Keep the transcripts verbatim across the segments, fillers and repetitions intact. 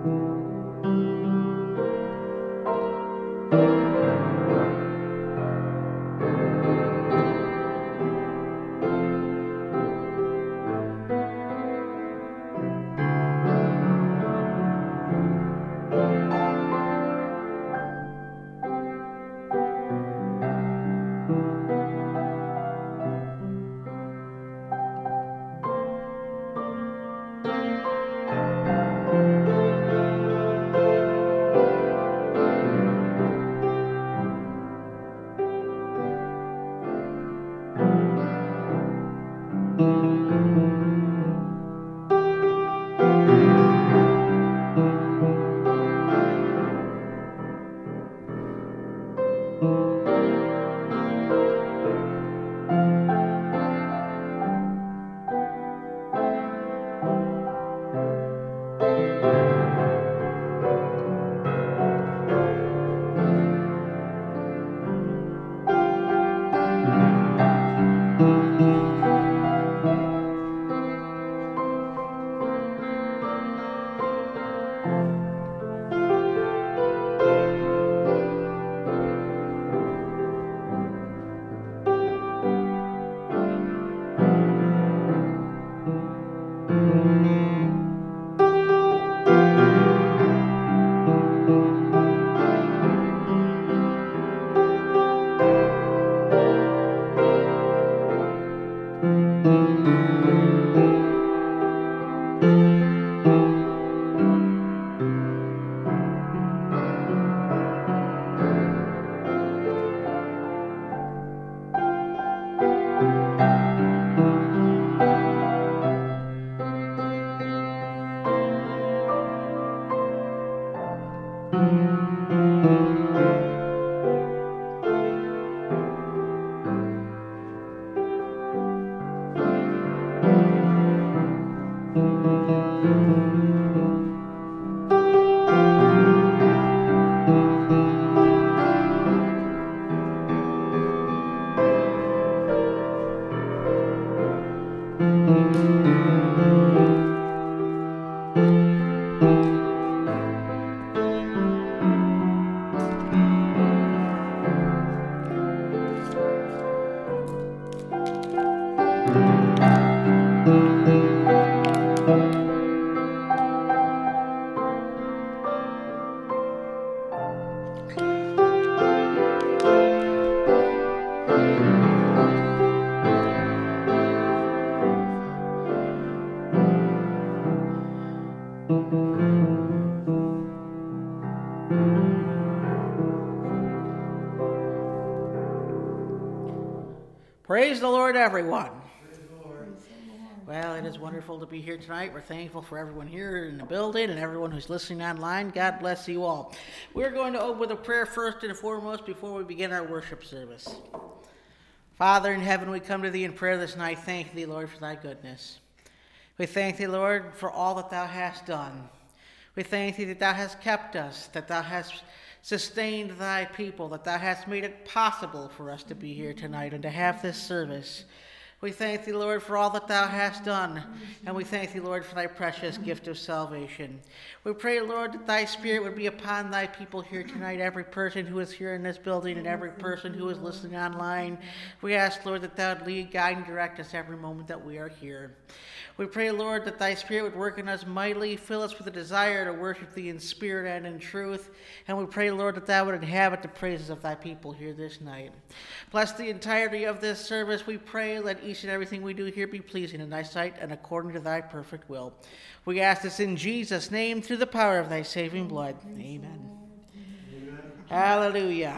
Praise the Lord, everyone. Praise the Lord. Well, it is wonderful to be here tonight. We're thankful for everyone here in the building and everyone who's listening online. God bless you all. We're going to open with a prayer first and foremost before we begin our worship service. Father in heaven, we come to thee in prayer this night. Thank thee, Lord, for thy goodness. We thank thee, Lord, for all that thou hast done. We thank thee that thou hast kept us, that thou hast sustained thy people, that thou hast made it possible for us to be here tonight and to have this service. We thank thee, Lord, for all that thou hast done, and we thank thee, Lord, for thy precious gift of salvation. We pray, Lord, that thy Spirit would be upon thy people here tonight, every person who is here in this building and every person who is listening online. We ask, Lord, that thou would lead, guide, and direct us every moment that we are here. We pray, Lord, that thy Spirit would work in us mightily, fill us with a desire to worship thee in spirit and in truth. And we pray, Lord, that thou would inhabit the praises of thy people here this night. Bless the entirety of this service. We pray, let each and everything we do here be pleasing in thy sight and according to thy perfect will. We ask this in Jesus' name through the power of thy saving blood. Amen. Amen. Hallelujah.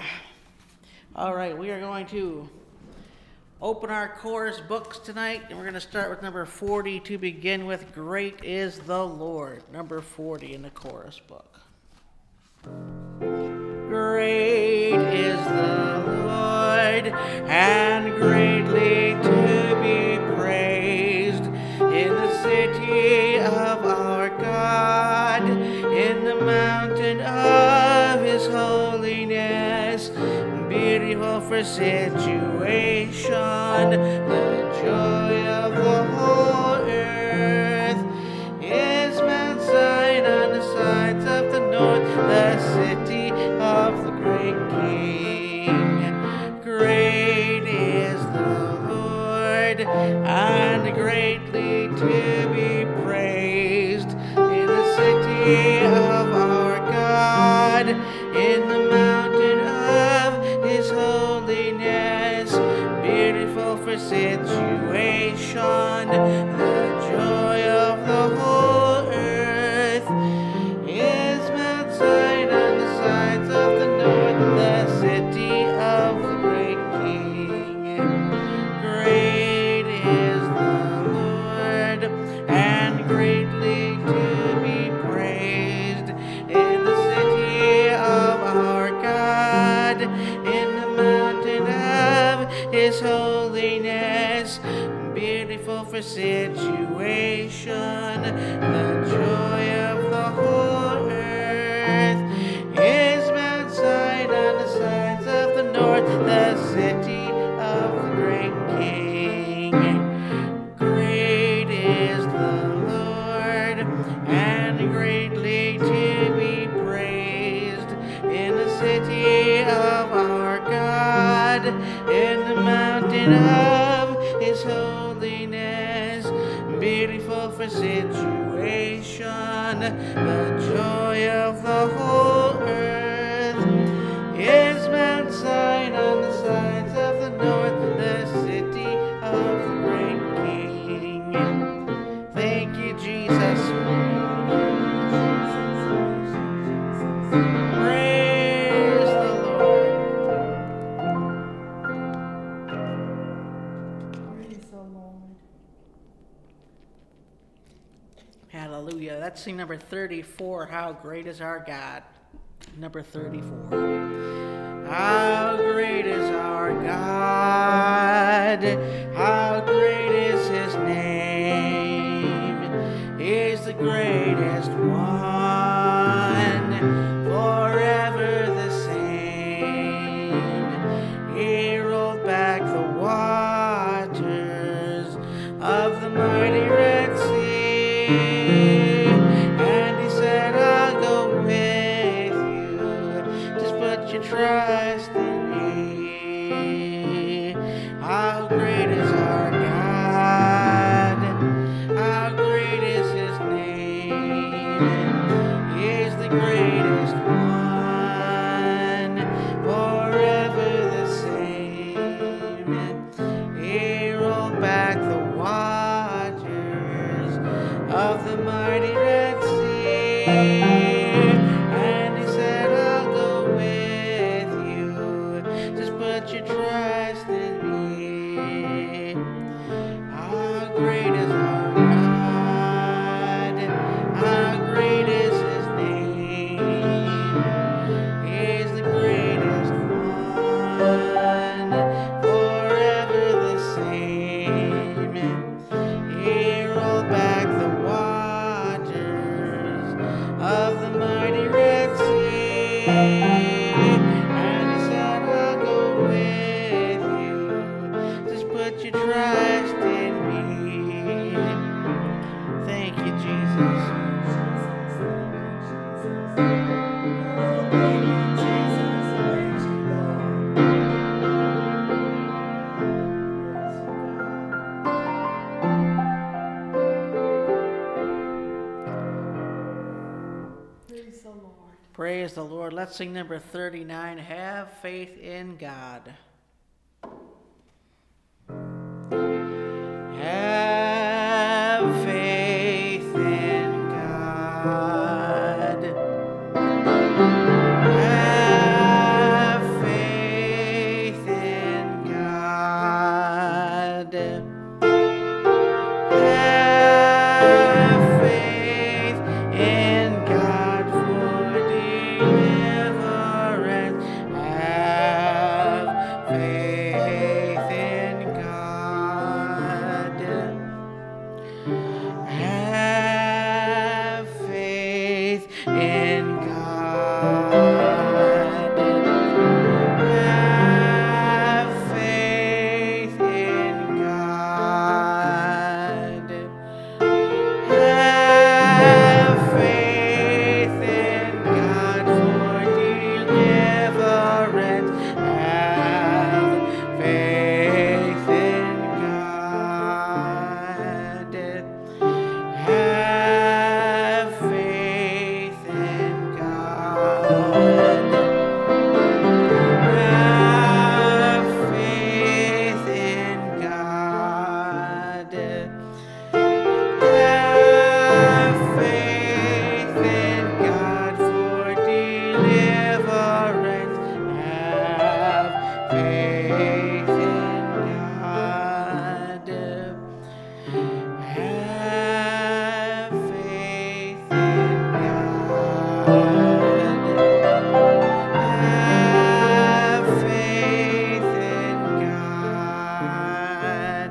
All right, we are going to open our chorus books tonight, and we're going to start with number forty to begin with. Great is the Lord. Number forty in the chorus book. Great is the Lord, and greatly to be praised in the city of our God, in the mountain of his holiness. Beautiful for situation, the joy of the whole earth is Mount Zion on the sides and greatly to be praised in the city of our God, in the mountain of his holiness, beautiful for situation, the joy of the whole earth is Mount Zion on the sides of the north, the city of the great King. Great is the Lord, and greatly to be praised in the city of our God, in the mountain of his holiness, beautiful for situation, the joy of the whole earth is Mount Zion on the sides of the north, the city of the great King. Great is the Lord, and greatly to be praised in the city of our God, in the mountain of his holiness, beautiful for situation, the joy of the whole earth is Mount Zion on the sides of the north, the city of the great King. Thank you, Jesus. Praise the Lord. Praise the Lord. Hallelujah. That's scene number thirty-four. How great is our God. Number thirty-four. How great is our God. How great is his name. He's the greatest one, forever the same. He rolled back the waters of the mighty Red Sea, and he said, I'll go with you, just put your trust in me. How great is our God, how great is his name. He is the greatest one, forever the same. He rolled back the waters of the mighty Red Sea, and he said, I'll go with you, just put your trust in me. How great is our God, how great is his name. He is the greatest one, forever the same. He rolled back the waters of the mighty Red Sea, and he said, I'll go with you, just put your trust in me. Thank you, Jesus. Praise the Lord. Praise the Lord. Let's sing number thirty-nine. Have faith in God. Have faith in God. Have faith in God. Have faith in God for deliverance. Have faith in God. Have faith in God. Have faith in God. Have faith in God for deliverance. Have faith in God. Have faith in God.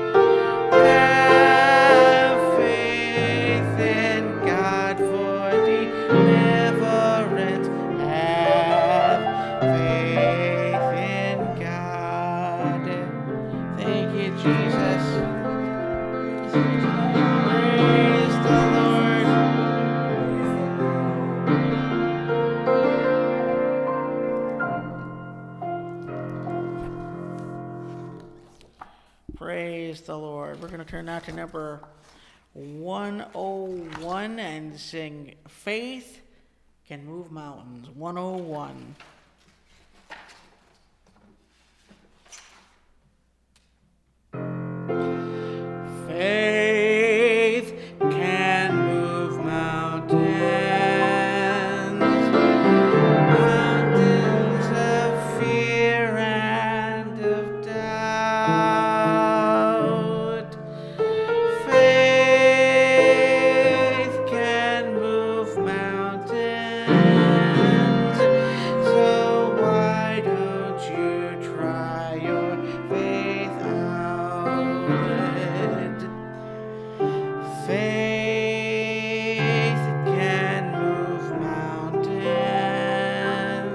Have faith in God for deliverance. Have faith in God. Thank you, Jesus. Praise the Lord. Praise the Lord. We're going to turn now to number one oh one and sing Faith Can Move Mountains. one oh one. Faith can move mountains, mountains of fear and of doubt. Faith can move mountains, so why don't you try your faith out? Faith can move mountains,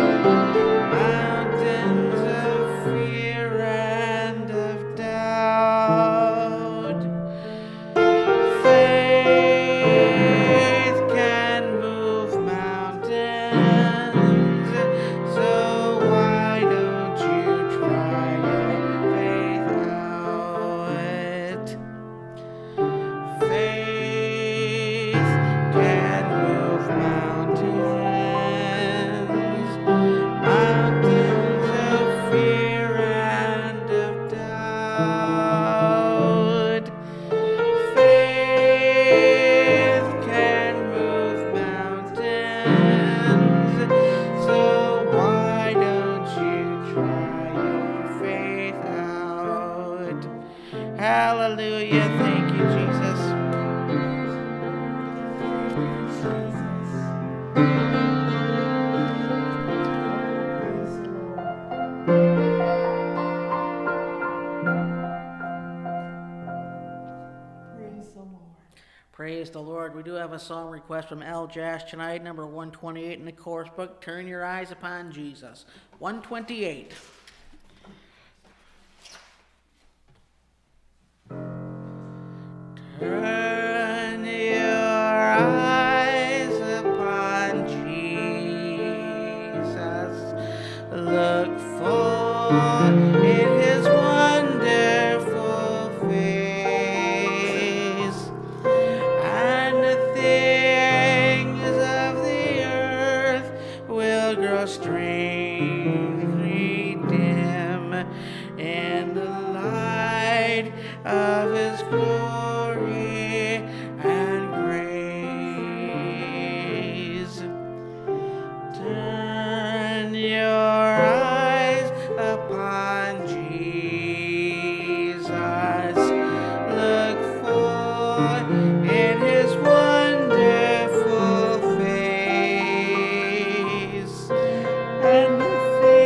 mountains of fear and of doubt. Faith can move mountains, so why don't you try your faith out? Faith can move mountains, mountains of fear and of doubt. Faith can move mountains, so why don't you try your faith out? Hallelujah. Thank you, Jesus. Praise the Lord. Praise the Lord. We do have a song request from Al Jash tonight, number one twenty-eight in the course book. Turn your eyes upon Jesus. one twenty-eight. Turn your eyes upon Jesus. Look for in his wonderful face, and the things of the earth will grow strangely dim in the light of his glory and grace. Turn your eyes upon Jesus. Look for in his wonderful face, and the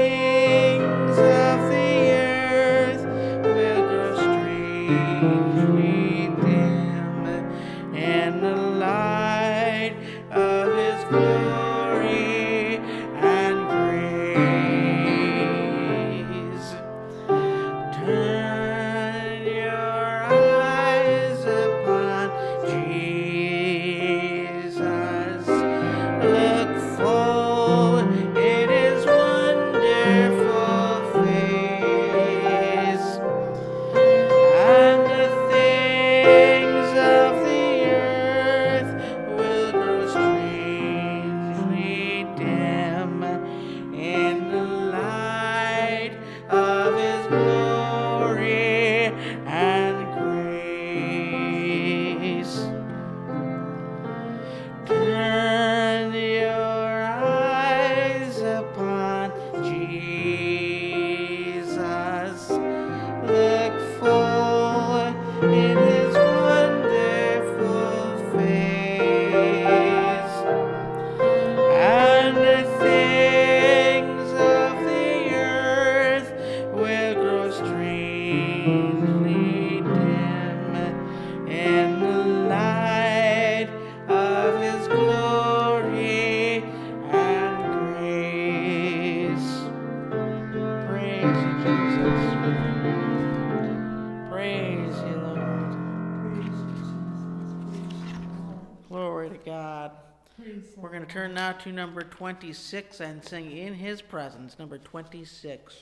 Praise the We're going to turn now to number twenty-six and sing In His Presence, number twenty-six.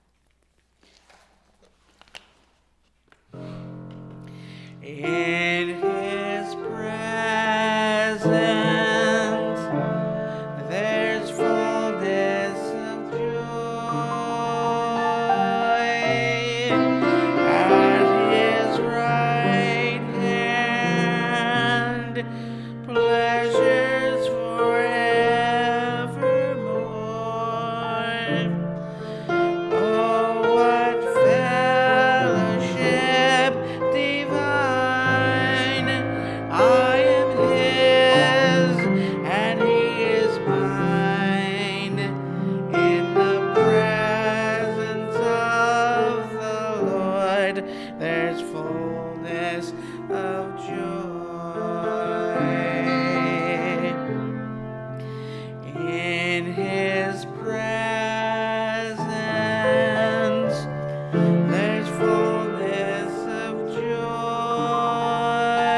In His presence, there's fullness of joy. At His right hand, pleasures forevermore. Oh, what fellowship divine! I am His, and He is mine. In the presence of the Lord, there's fullness of joy. In His presence, there's fullness of joy.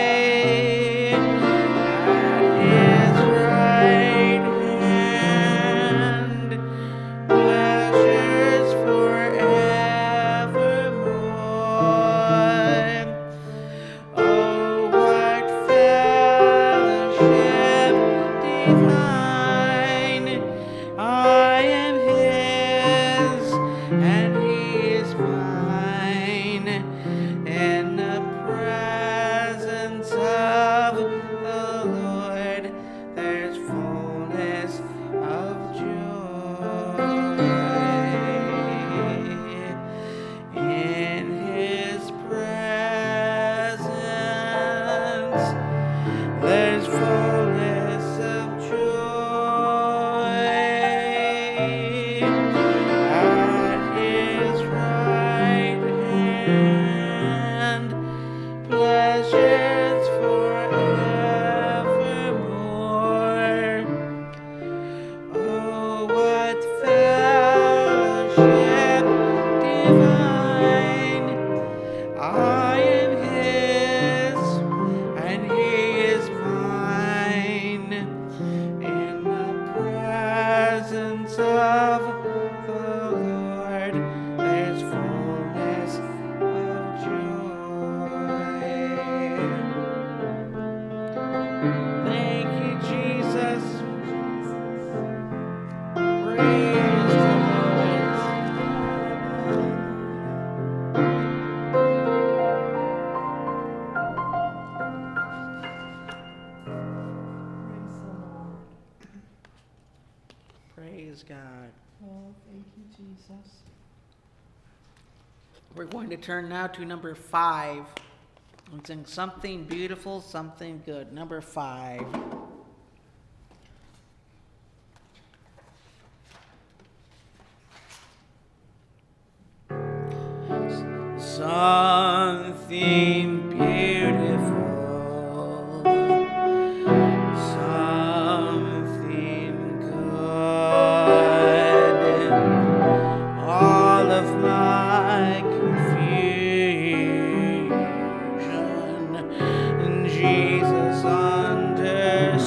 At His right hand, pleasures forevermore. Oh, what fellowship divine! I am His, and He is mine. In the presence of the Lord, there's fullness of joy. In His presence, there's fullness of joy. At His right hand, pleasures forevermore. Oh, what fellowship divine! I am His, and He is mine. In the presence of the Lord, there's fullness of joy. Thank you, Jesus. Praise the Lord. Praise the Lord. Praise God. Oh, thank you, Jesus. We're going to turn now to number five and sing Something Beautiful, Something Good. Number five. Something beautiful, something good. All of my confusion, Jesus understood.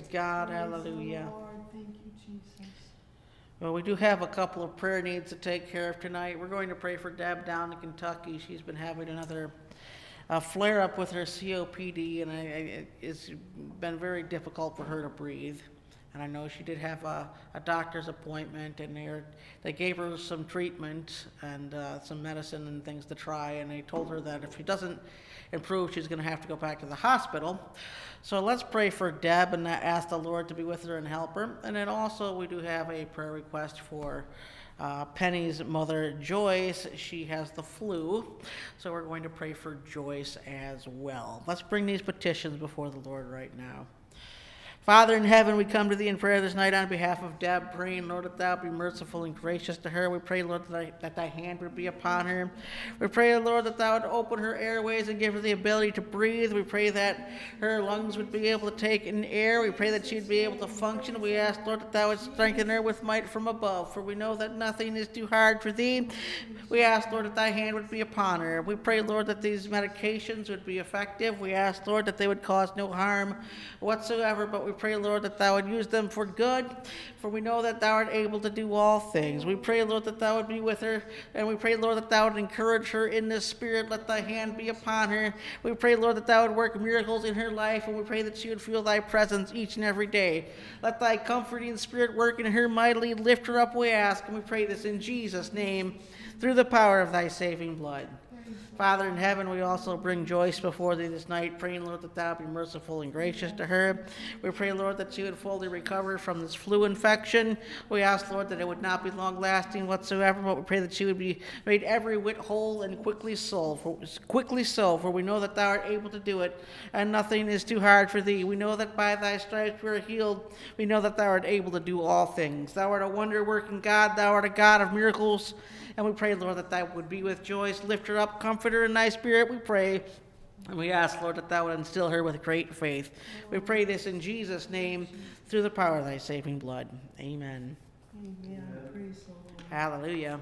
God. Praise Hallelujah. the Lord. Thank you, Jesus. Well, we do have a couple of prayer needs to take care of tonight. We're going to pray for Deb down in Kentucky. She's been having another uh, flare-up with her C O P D, and I, I, it's been very difficult for her to breathe. And I know she did have a, a doctor's appointment, and they they gave her some treatment and uh, some medicine and things to try, and they told her that if she doesn't improve, she's going to have to go back to the hospital. So let's pray for Deb and ask the Lord to be with her and help her. And then also we do have a prayer request for uh, Penny's mother, Joyce. She has the flu, so we're going to pray for Joyce as well. Let's bring these petitions before the Lord right now. Father in heaven, we come to thee in prayer this night on behalf of Deb, praying, Lord, that thou be merciful and gracious to her. We pray, Lord, that, thy, that thy hand would be upon her. We pray, Lord, that thou would open her airways and give her the ability to breathe. We pray that her lungs would be able to take in air. We pray that she'd be able to function. We ask, Lord, that thou would strengthen her with might from above, for we know that nothing is too hard for thee. We ask, Lord, that thy hand would be upon her. We pray, Lord, that these medications would be effective. We ask, Lord, that they would cause no harm whatsoever, but we pray, Lord, that thou would use them for good, for we know that thou art able to do all things. We pray, Lord, that thou would be with her, and we pray, Lord, that thou would encourage her in this spirit. Let thy hand be upon her. We pray, Lord, that thou would work miracles in her life, and we pray that she would feel thy presence each and every day. Let thy comforting spirit work in her mightily. Lift her up, we ask, and we pray this in Jesus' name, through the power of thy saving blood. Father in heaven, we also bring Joyce before thee this night, praying, Lord, that thou be merciful and gracious to her. We pray, Lord, that she would fully recover from this flu infection. We ask, Lord, that it would not be long-lasting whatsoever, but we pray that she would be made every whit whole and quickly so, for, quickly so, for we know that thou art able to do it, and nothing is too hard for thee. We know that by thy stripes we are healed. We know that thou art able to do all things. Thou art a wonder-working God. Thou art a God of miracles. And we pray, Lord, that thou would be with Joyce, lift her up, comfort her in thy spirit, we pray. And we ask, Lord, that thou would instill her with great faith. We pray this in Jesus' name, through the power of thy saving blood. Amen. Amen. Praise the Lord. Hallelujah.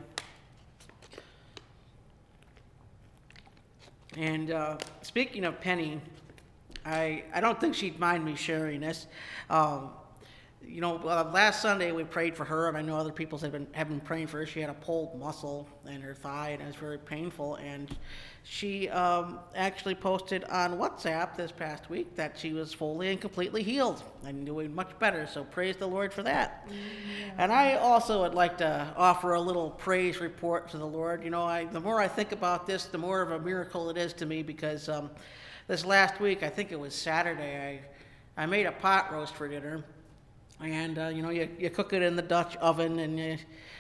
And uh, speaking of Penny, I, I don't think she'd mind me sharing this. Um, You know, uh, last Sunday we prayed for her, and I know other people have been have been praying for her. She had a pulled muscle in her thigh, and it was very painful. And she um, actually posted on WhatsApp this past week that she was fully and completely healed and doing much better. So praise the Lord for that. Yeah. And I also would like to offer a little praise report to the Lord. You know, I, the more I think about this, the more of a miracle it is to me, because um, this last week, I think it was Saturday, I I made a pot roast for dinner. And, uh, you know, you, you cook it in the Dutch oven, and you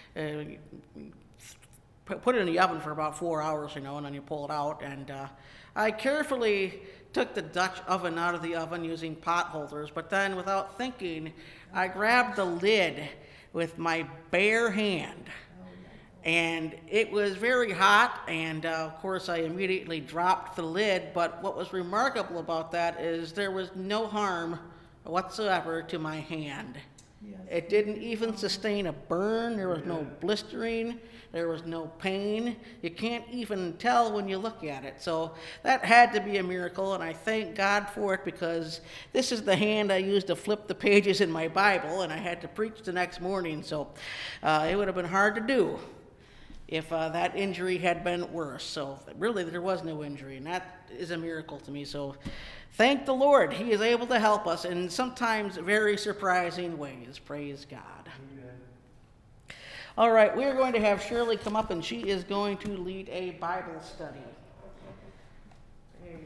uh, put it in the oven for about four hours, you know, and then you pull it out. And uh, I carefully took the Dutch oven out of the oven using pot holders, but then without thinking, I grabbed the lid with my bare hand. And it was very hot, and uh, of course I immediately dropped the lid, but what was remarkable about that is there was no harm whatsoever to my hand. Yes. It didn't even sustain a burn. There was no blistering. There was no pain. You can't even tell when you look at it. So that had to be a miracle, and I thank God for it, because this is the hand I used to flip the pages in my Bible, and I had to preach the next morning, so uh, it would have been hard to do if uh, that injury had been worse. So really there was no injury, and that is a miracle to me. So thank the Lord. He is able to help us in sometimes very surprising ways. Praise God. Amen. All right, we are going to have Shirley come up, and she is going to lead a Bible study. Praise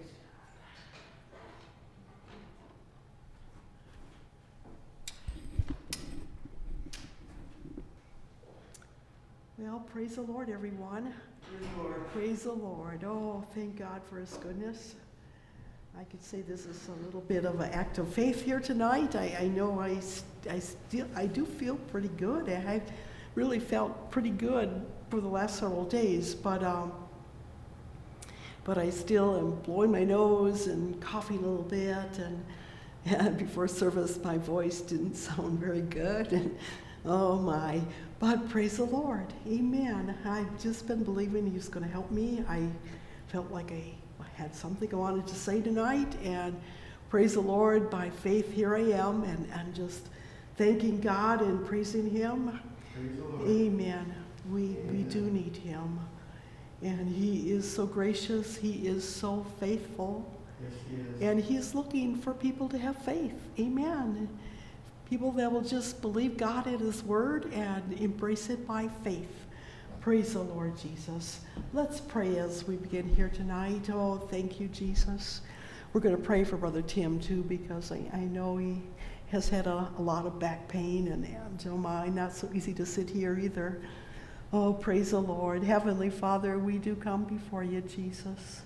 Well, praise the Lord, everyone. Praise the Lord. Praise the Lord. Oh, thank God for his goodness. I could say this is a little bit of an act of faith here tonight. I, I know I, I still I do feel pretty good. I really felt pretty good for the last several days, but um, but I still am blowing my nose and coughing a little bit, and, and before service my voice didn't sound very good, and oh my. But praise the Lord. Amen. I've just been believing he's going to help me. I felt like I had something I wanted to say tonight, and praise the Lord, by faith here I am, and, and just thanking God and praising him. Praise the Lord. Amen. We, Amen. we do need him. And he is so gracious. He is so faithful. Yes, he is. And he's looking for people to have faith. Amen. People that will just believe God at his word and embrace it by faith. Praise the Lord Jesus. Let's pray as we begin here tonight. Oh, thank you, Jesus. We're going to pray for Brother Tim, too, because I, I know he has had a, a lot of back pain, and, and oh my, not so easy to sit here either. Oh, praise the Lord. Heavenly Father, we do come before you, Jesus.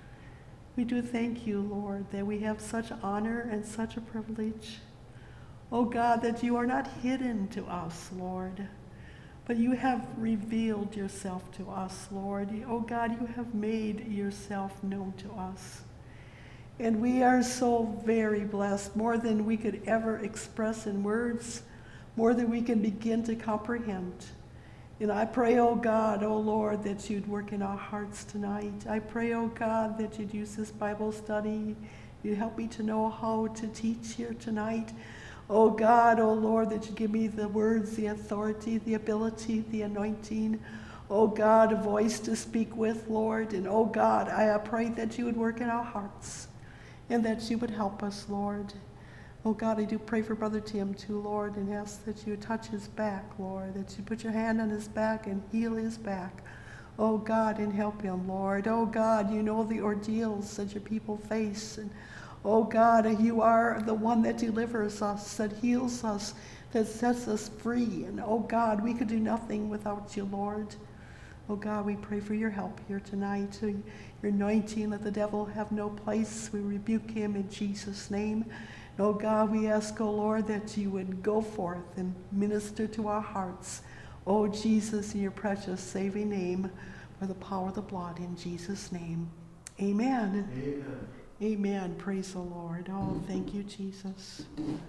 We do thank you, Lord, that we have such honor and such a privilege. Oh God, that you are not hidden to us, Lord, but you have revealed yourself to us, Lord. Oh God, you have made yourself known to us. And we are so very blessed, more than we could ever express in words, more than we can begin to comprehend. And I pray, oh God, oh Lord, that you'd work in our hearts tonight. I pray, oh God, that you'd use this Bible study. You'd help me to know how to teach here tonight. Oh God, oh Lord, that you give me the words, the authority, the ability, the anointing. Oh God, a voice to speak with, Lord. And oh God, I pray that you would work in our hearts and that you would help us, Lord. Oh God, I do pray for Brother Tim too, Lord, and ask that you touch his back, Lord, that you put your hand on his back and heal his back. Oh God, and help him, Lord. Oh God, you know the ordeals that your people face. And oh God, you are the one that delivers us, that heals us, that sets us free. And oh God, we could do nothing without you, Lord. Oh God, we pray for your help here tonight. Your anointing, let the devil have no place. We rebuke him in Jesus' name. Oh God, we ask, oh Lord, that you would go forth and minister to our hearts. Oh Jesus, in your precious saving name, by the power of the blood, in Jesus' name. Amen. Amen. Amen. Praise the Lord. Oh, thank you, Jesus.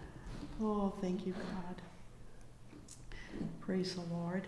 Oh, thank you, God. Praise the Lord.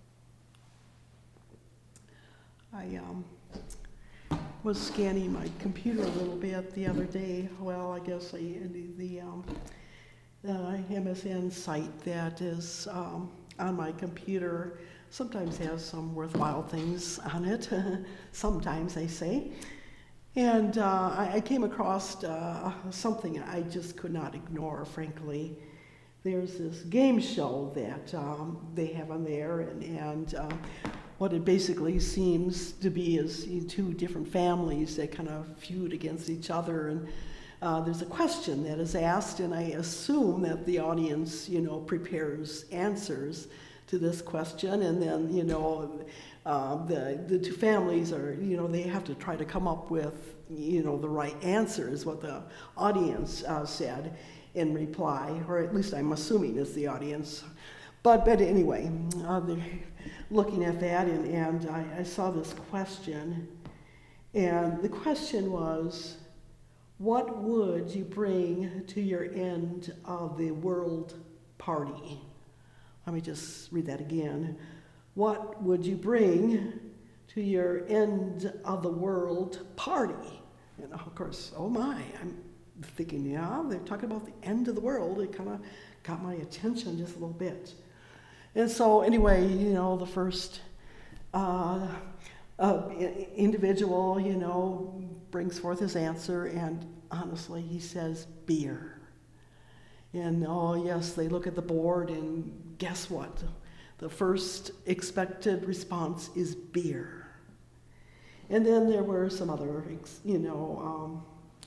I um, was scanning my computer a little bit the other day. Well, I guess I, the, the um, uh, M S N site that is um, on my computer sometimes has some worthwhile things on it. Sometimes, I say. And uh, I, I came across uh, something I just could not ignore, frankly. There's this game show that um, they have on there, and, and um, what it basically seems to be is two different families that kind of feud against each other. And uh, there's a question that is asked, and I assume that the audience, you know, prepares answers to this question, and then, you know, uh, the the two families are, you know, they have to try to come up with, you know, the right answer is what the audience uh, said in reply, or at least I'm assuming is the audience. But but anyway, uh, they're looking at that, and, and I, I saw this question, and the question was, what would you bring to your end of the world party? Let me just read that again. What would you bring to your end of the world party? And of course, oh my, I'm thinking, yeah, they're talking about the end of the world. It kind of got my attention just a little bit. And so anyway, you know, the first uh, uh, individual, you know, brings forth his answer, and honestly, he says beer. And oh yes, they look at the board, and guess what? The first expected response is beer. And then there were some other, you know, um,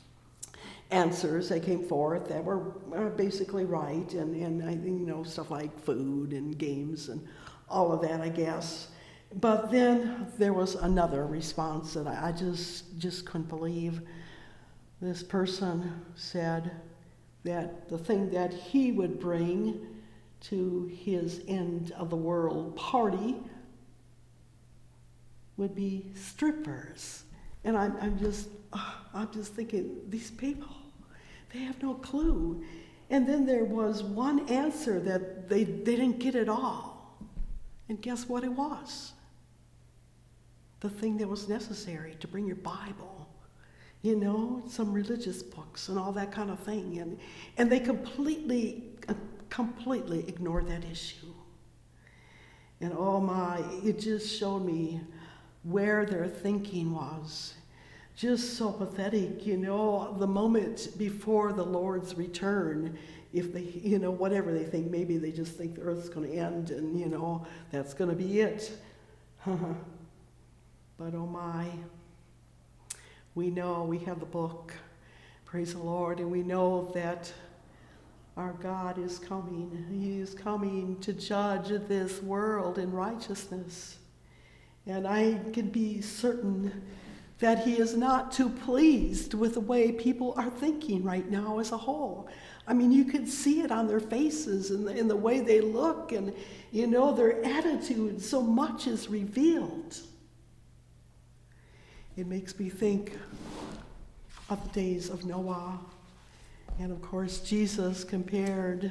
answers that came forth that were basically right, and, and I think, you know, stuff like food and games and all of that, I guess. But then there was another response that I, I just just couldn't believe. This person said that the thing that he would bring to his end of the world party would be strippers. And I'm, I'm just, oh, I'm just thinking, these people, they have no clue. And then there was one answer that they, they didn't get at all. And guess what it was? The thing that was necessary to bring your Bible you know, some religious books and all that kind of thing. And, and they completely, uh, completely ignored that issue. And oh my, it just showed me where their thinking was. Just so pathetic, you know, the moment before the Lord's return, if they, you know, whatever they think, maybe they just think the earth's going to end and, you know, that's going to be it. But oh my, we know we have the book, praise the Lord, and we know that our God is coming. He is coming to judge this world in righteousness. And I can be certain that he is not too pleased with the way people are thinking right now as a whole. I mean, you can see it on their faces and in, in the way they look and, you know, their attitude. So much is revealed. It makes me think of the days of Noah. And of course, Jesus compared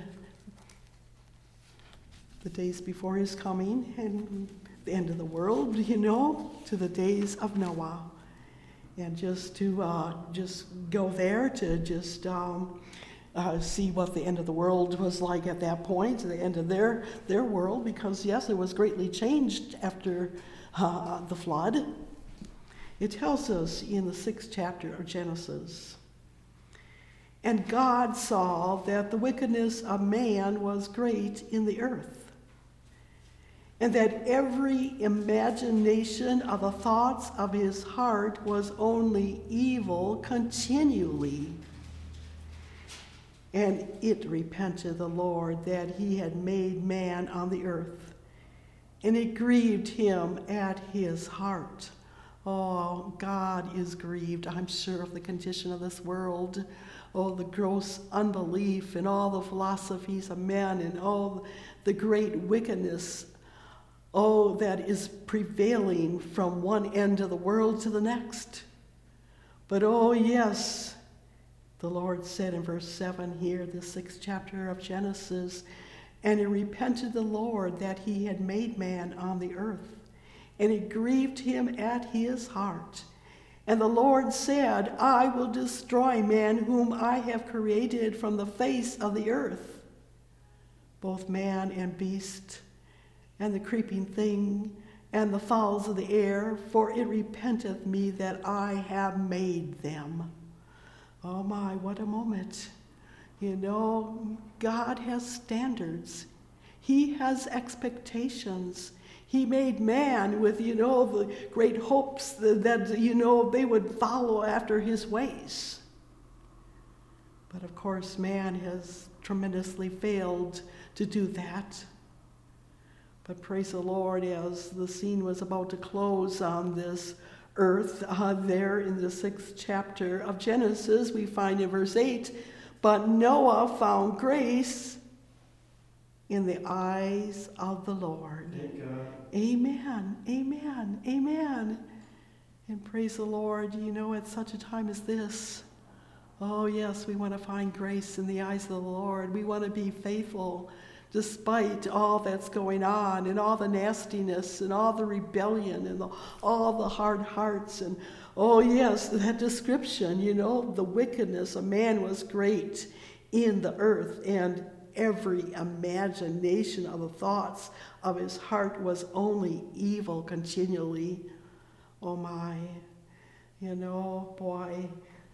the days before his coming and the end of the world, you know, to the days of Noah. And just to uh, just go there to just um, uh, see what the end of the world was like at that point, the end of their their world, because yes, it was greatly changed after uh, the flood. It tells us in the sixth chapter of Genesis, and God saw that the wickedness of man was great in the earth, and that every imagination of the thoughts of his heart was only evil continually. And it repented the Lord that he had made man on the earth, and it grieved him at his heart. Oh, God is grieved, I'm sure, of the condition of this world. Oh, the gross unbelief and all the philosophies of men and all the great wickedness, oh, that is prevailing from one end of the world to the next. But oh, yes, the Lord said in verse seven here, the sixth chapter of Genesis, and it repented the Lord that he had made man on the earth, and it grieved him at his heart. And the Lord said, I will destroy man whom I have created from the face of the earth, both man and beast, and the creeping thing, and the fowls of the air, for it repenteth me that I have made them. Oh my, what a moment. You know, God has standards. He has expectations. He made man with, you know, the great hopes that, that, you know, they would follow after his ways. But of course, man has tremendously failed to do that. But praise the Lord, as the scene was about to close on this earth, uh, there in the sixth chapter of Genesis, we find in verse eight, but Noah found grace in the eyes of the Lord. Amen, amen, amen. And praise the Lord, you know, at such a time as this, oh yes, we want to find grace in the eyes of the Lord. We want to be faithful despite all that's going on and all the nastiness and all the rebellion and the, all the hard hearts. And oh yes, that description, you know, the wickedness of man was great in the earth, and every imagination of the thoughts of his heart was only evil continually. Oh my, you know, boy,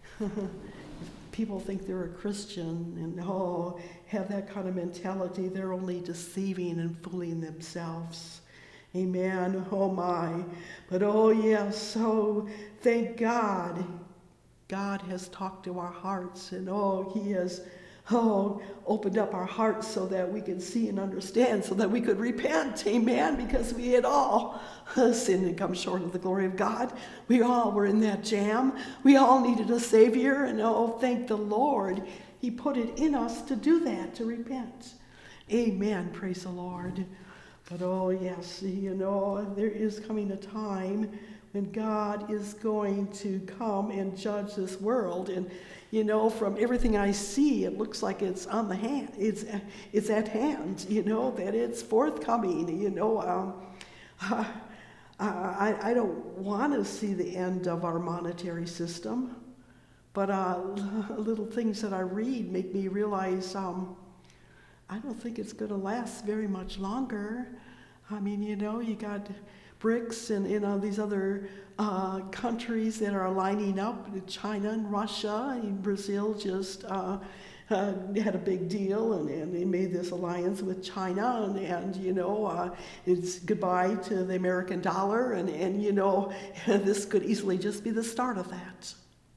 people think they're a Christian and oh, have that kind of mentality. They're only deceiving and fooling themselves. Amen. Oh my. But oh yes, oh thank God. God has talked to our hearts, and oh, he has oh opened up our hearts so that we can see and understand, so that we could repent. Amen. Because we had all sinned and come short of the glory of God. We all were in that jam. We all needed a Savior, and oh, thank the Lord. He put it in us to do that, to repent. Amen. Praise the Lord. But oh yes, you know, there is coming a time when God is going to come and judge this world. And you know, from everything I see, it looks like it's on the hand. It's it's at hand. You know, that it's forthcoming. You know, um, uh, I I don't want to see the end of our monetary system. But uh, little things that I read make me realize um, I don't think it's going to last very much longer. I mean, you know, you got BRICS and, you know, these other uh, countries that are lining up, China and Russia, and Brazil just uh, uh, had a big deal, and, and they made this alliance with China, and, and you know, uh, it's goodbye to the American dollar, and, and you know, this could easily just be the start of that.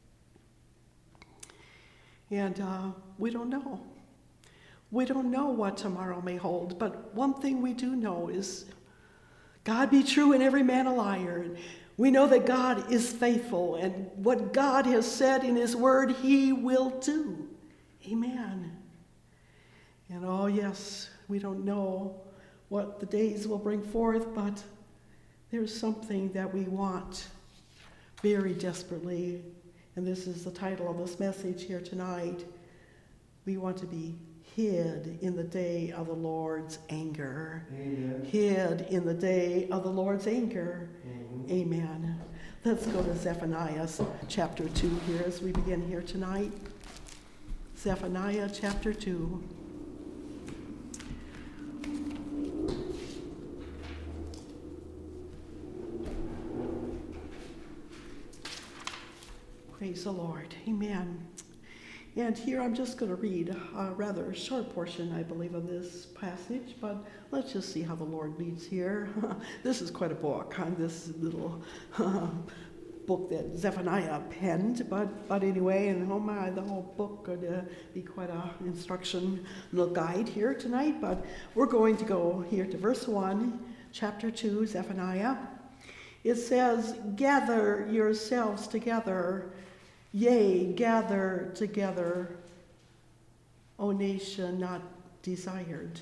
And uh, we don't know. We don't know what tomorrow may hold, but one thing we do know is God be true and every man a liar. And we know that God is faithful, and what God has said in his word, he will do. Amen. And oh yes, we don't know what the days will bring forth, but there's something that we want very desperately, and this is the title of this message here tonight. We want to be hid in the day of the Lord's anger. Amen. Hid in the day of the Lord's anger. Mm-hmm. Amen. Let's go to Zephaniah chapter two here as we begin here tonight. Zephaniah chapter two. Praise the Lord. Amen. And here I'm just going to read a rather short portion, I believe, of this passage, but let's just see how the Lord leads here. This is quite a book, on this little uh, book that Zephaniah penned, but but anyway, and oh my, the whole book could uh, be quite an instructional guide here tonight, but we're going to go here to verse one, chapter two, Zephaniah. It says, "Gather yourselves together, yea, gather together, O nation not desired."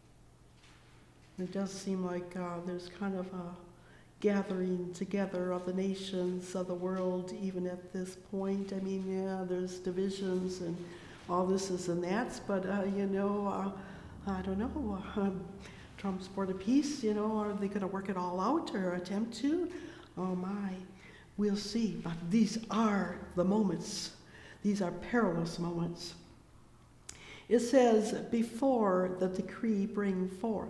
It does seem like uh, there's kind of a gathering together of the nations of the world even at this point. I mean, yeah, there's divisions and all this is and that's, but, uh, you know, uh, I don't know, uh, Trump's Board of Peace, you know, are they going to work it all out or attempt to? Oh my. We'll see, but these are the moments. These are perilous moments. It says, before the decree bring forth,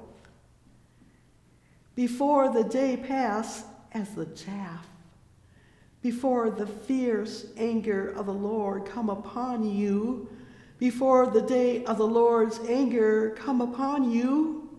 before the day pass as the chaff, before the fierce anger of the Lord come upon you, before the day of the Lord's anger come upon you,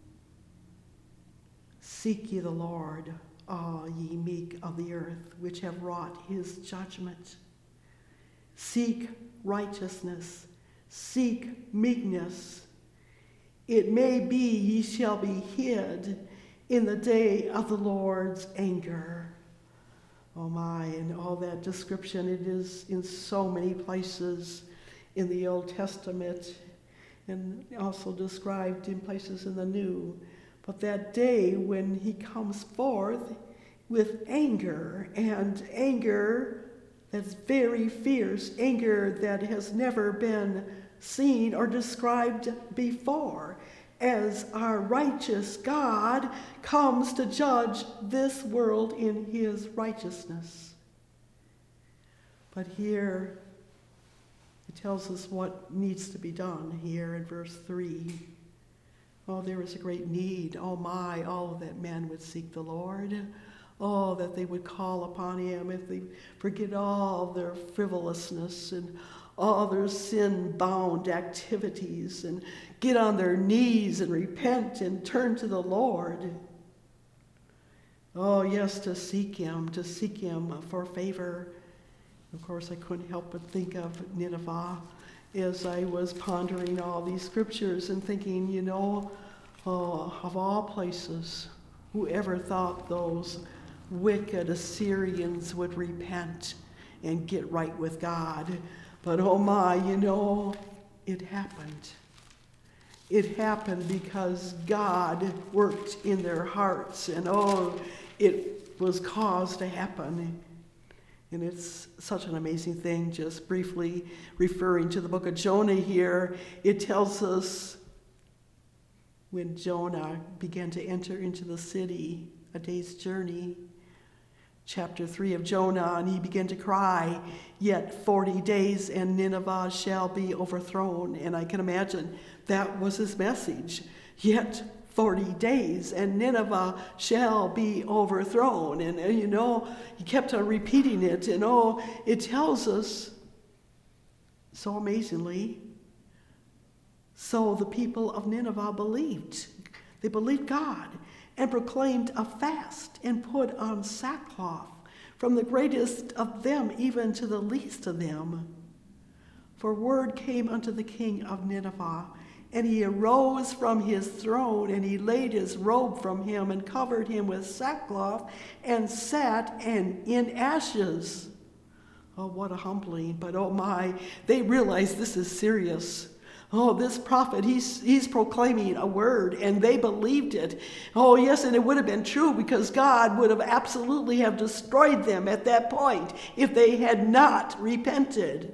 seek ye the Lord, all ye meek of the earth, which have wrought his judgment. Seek righteousness, seek meekness. It may be ye shall be hid in the day of the Lord's anger. Oh my, and all that description, it is in so many places in the Old Testament and also described in places in the New. But that day when he comes forth with anger, and anger that's very fierce, anger that has never been seen or described before, as our righteous God comes to judge this world in his righteousness. But here it tells us what needs to be done here in verse three. Oh, there is a great need. Oh my, oh, that men would seek the Lord. Oh, that they would call upon him, if they forget all their frivolousness and all their sin-bound activities and get on their knees and repent and turn to the Lord. Oh, yes, to seek him, to seek him for favor. Of course, I couldn't help but think of Nineveh as I was pondering all these scriptures and thinking, you know, oh, of all places, whoever thought those wicked Assyrians would repent and get right with God. But oh my, you know, it happened. It happened because God worked in their hearts, and oh, it was caused to happen. And it's such an amazing thing. Just briefly referring to the book of Jonah here, it tells us when Jonah began to enter into the city, a day's journey, chapter three of Jonah, and he began to cry, yet forty days and Nineveh shall be overthrown. And I can imagine that was his message. Yet forty days and Nineveh shall be overthrown. And, and you know, he kept on repeating it. And oh, it tells us so amazingly. So the people of Nineveh believed. They believed God and proclaimed a fast and put on sackcloth, from the greatest of them even to the least of them. For word came unto the king of Nineveh, and he arose from his throne, and he laid his robe from him, and covered him with sackcloth, and sat and in ashes. Oh, what a humbling, but oh my, they realize this is serious. Oh, this prophet, he's, he's proclaiming a word, and they believed it. Oh, yes, and it would have been true, because God would have absolutely have destroyed them at that point if they had not repented.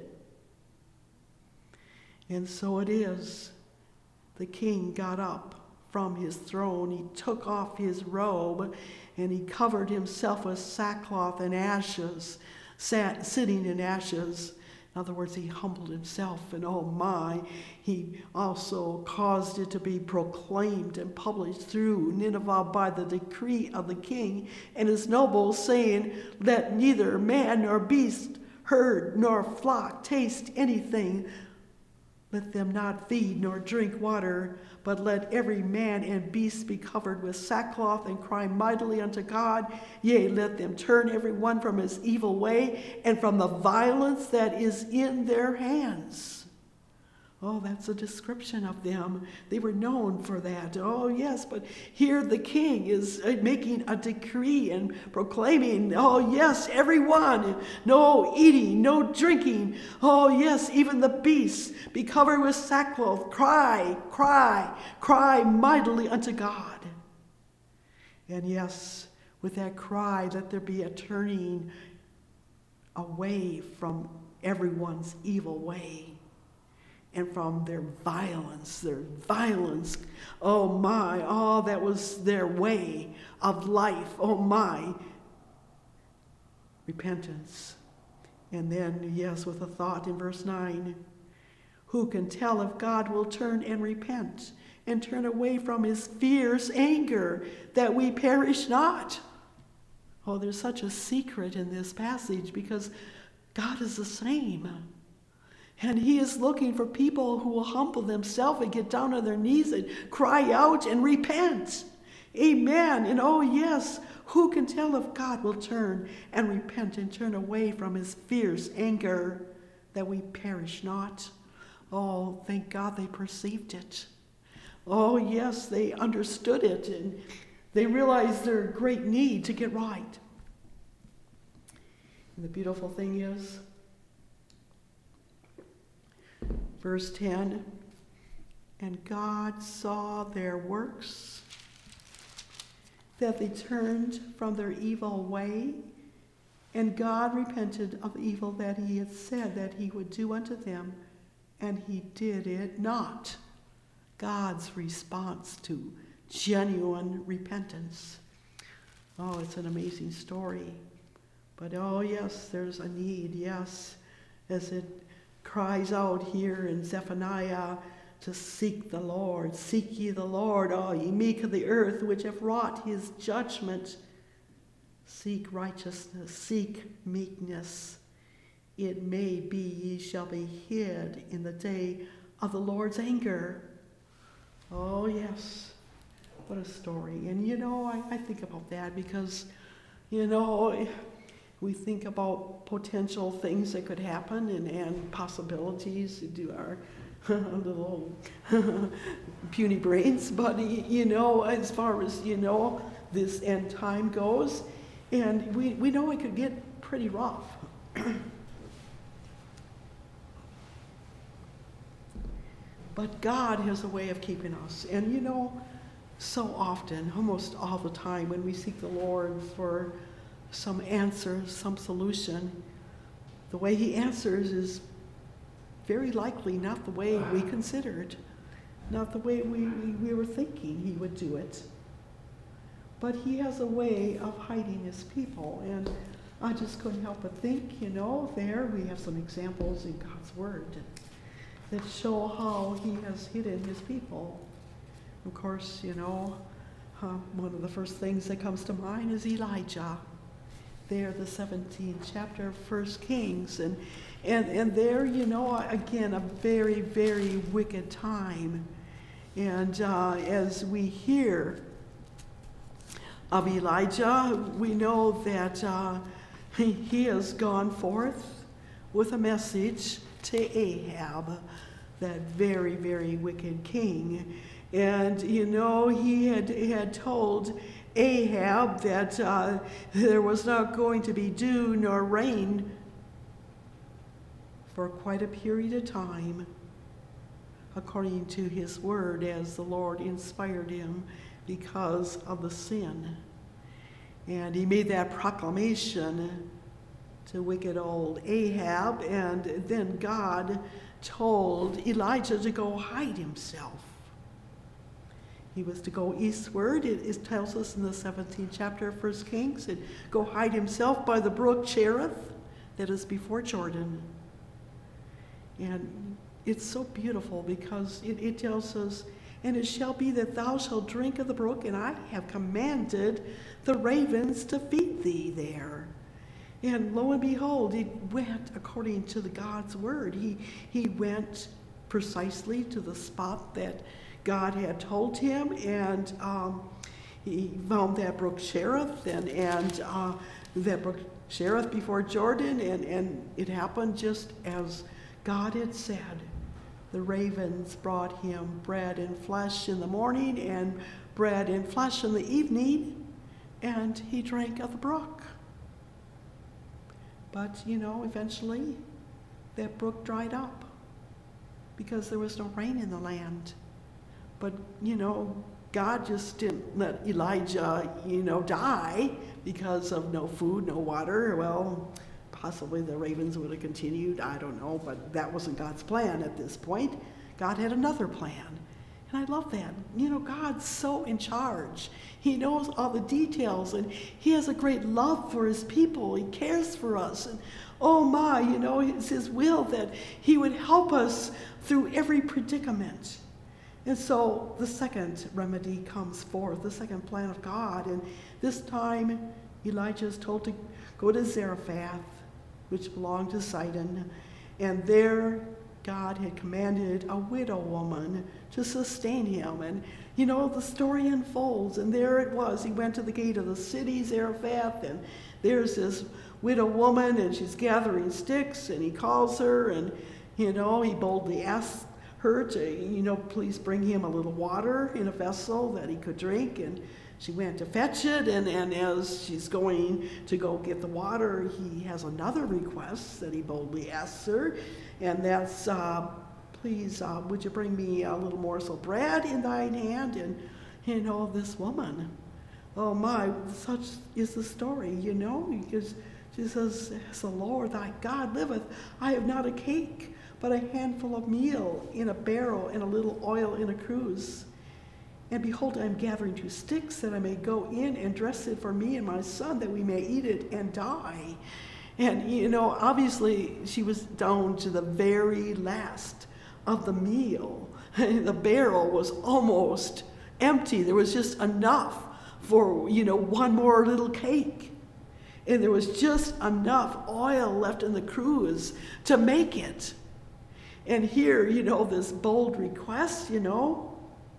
And so it is. The king got up from his throne. He took off his robe, and he covered himself with sackcloth and ashes, sat sitting in ashes. In other words, he humbled himself, and oh my, he also caused it to be proclaimed and published through Nineveh by the decree of the king and his nobles, saying, let neither man nor beast, herd nor flock taste anything. Let them not feed nor drink water, but let every man and beast be covered with sackcloth and cry mightily unto God. Yea, let them turn every one from his evil way and from the violence that is in their hands. Oh, that's a description of them. They were known for that. Oh, yes, but here the king is making a decree and proclaiming, oh, yes, everyone, no eating, no drinking. Oh, yes, even the beasts be covered with sackcloth. Cry, cry, cry mightily unto God. And yes, with that cry, let there be a turning away from everyone's evil way. And from their violence, their violence, oh my, oh, that was their way of life, oh my, repentance. And then, yes, with a thought in verse nine, who can tell if God will turn and repent and turn away from his fierce anger that we perish not? Oh, there's such a secret in this passage, because God is the same. And he is looking for people who will humble themselves and get down on their knees and cry out and repent. Amen. And oh, yes, who can tell if God will turn and repent and turn away from his fierce anger that we perish not? Oh, thank God they perceived it. Oh, yes, they understood it, and they realized their great need to get right. And the beautiful thing is, verse ten, and God saw their works, that they turned from their evil way, and God repented of evil that he had said that he would do unto them, and he did it not. God's response to genuine repentance. Oh, it's an amazing story. But oh yes, there's a need, yes, as it cries out here in Zephaniah to seek the Lord. Seek ye the Lord, all ye meek of the earth, which have wrought his judgment. Seek righteousness, seek meekness. It may be ye shall be hid in the day of the Lord's anger. Oh yes, what a story. And you know, I, I think about that because, you know, we think about potential things that could happen and, and possibilities to do our little puny brains. But, you know, as far as, you know, this end time goes, and we, we know it could get pretty rough. But God has a way of keeping us. And, you know, so often, almost all the time, when we seek the Lord for some answer, some solution, the way he answers is very likely not the way we considered, not the way we, we, we were thinking he would do it. but he has a way of hiding his people. And I just couldn't help but think, you know, there we have some examples in God's Word that show how he has hidden his people. Of course, you know, uh, one of the first things that comes to mind is Elijah. There, the seventeenth chapter of First Kings. And, and, and there, you know, again, a very, very wicked time. And uh, as we hear of Elijah, we know that uh, he, he has gone forth with a message to Ahab, that very, very wicked king. And, you know, he had, had told Ahab that uh, there was not going to be dew nor rain for quite a period of time, according to his word, as the Lord inspired him because of the sin. And he made that proclamation to wicked old Ahab, and then God told Elijah to go hide himself. He was to go eastward. It, it tells us in the seventeenth chapter of First Kings, and go hide himself by the brook Cherith that is before Jordan. And it's so beautiful because it, it tells us, and it shall be that thou shalt drink of the brook, and I have commanded the ravens to feed thee there. And lo and behold, he went according to the God's word. He, he went precisely to the spot that God had told him, and um, he found that brook Cherith, and, and uh, that brook Cherith before Jordan, and, and it happened just as God had said. The ravens brought him bread and flesh in the morning, and bread and flesh in the evening, and he drank of the brook. But, you know, eventually that brook dried up because there was no rain in the land. But, you know, God just didn't let Elijah, you know, die because of no food, no water. Well, possibly the ravens would have continued. I don't know, but that wasn't God's plan at this point. God had another plan. And I love that. You know, God's so in charge. He knows all the details, and he has a great love for his people. He cares for us. And oh my, you know, it's his will that he would help us through every predicament. And so the second remedy comes forth, the second plan of God. And this time Elijah is told to go to Zarephath, which belonged to Sidon. And there God had commanded a widow woman to sustain him. And, you know, the story unfolds. And there it was. He went to the gate of the city, Zarephath, and there's this widow woman, and she's gathering sticks, and he calls her, and, you know, he boldly asks her to, you know, please bring him a little water in a vessel that he could drink. And she went to fetch it, and, and as she's going to go get the water, he has another request that he boldly asks her, and that's, uh, please, uh, would you bring me a little morsel of bread in thine hand? And, you know, this woman, oh my, such is the story, you know, because she says, as the Lord thy God liveth, I have not a cake, but a handful of meal in a barrel and a little oil in a cruse. And behold, I am gathering two sticks that I may go in and dress it for me and my son, that we may eat it and die. And, you know, obviously she was down to the very last of the meal. The barrel was almost empty. There was just enough for, you know, one more little cake. And there was just enough oil left in the cruse to make it. And here, you know, this bold request, you know.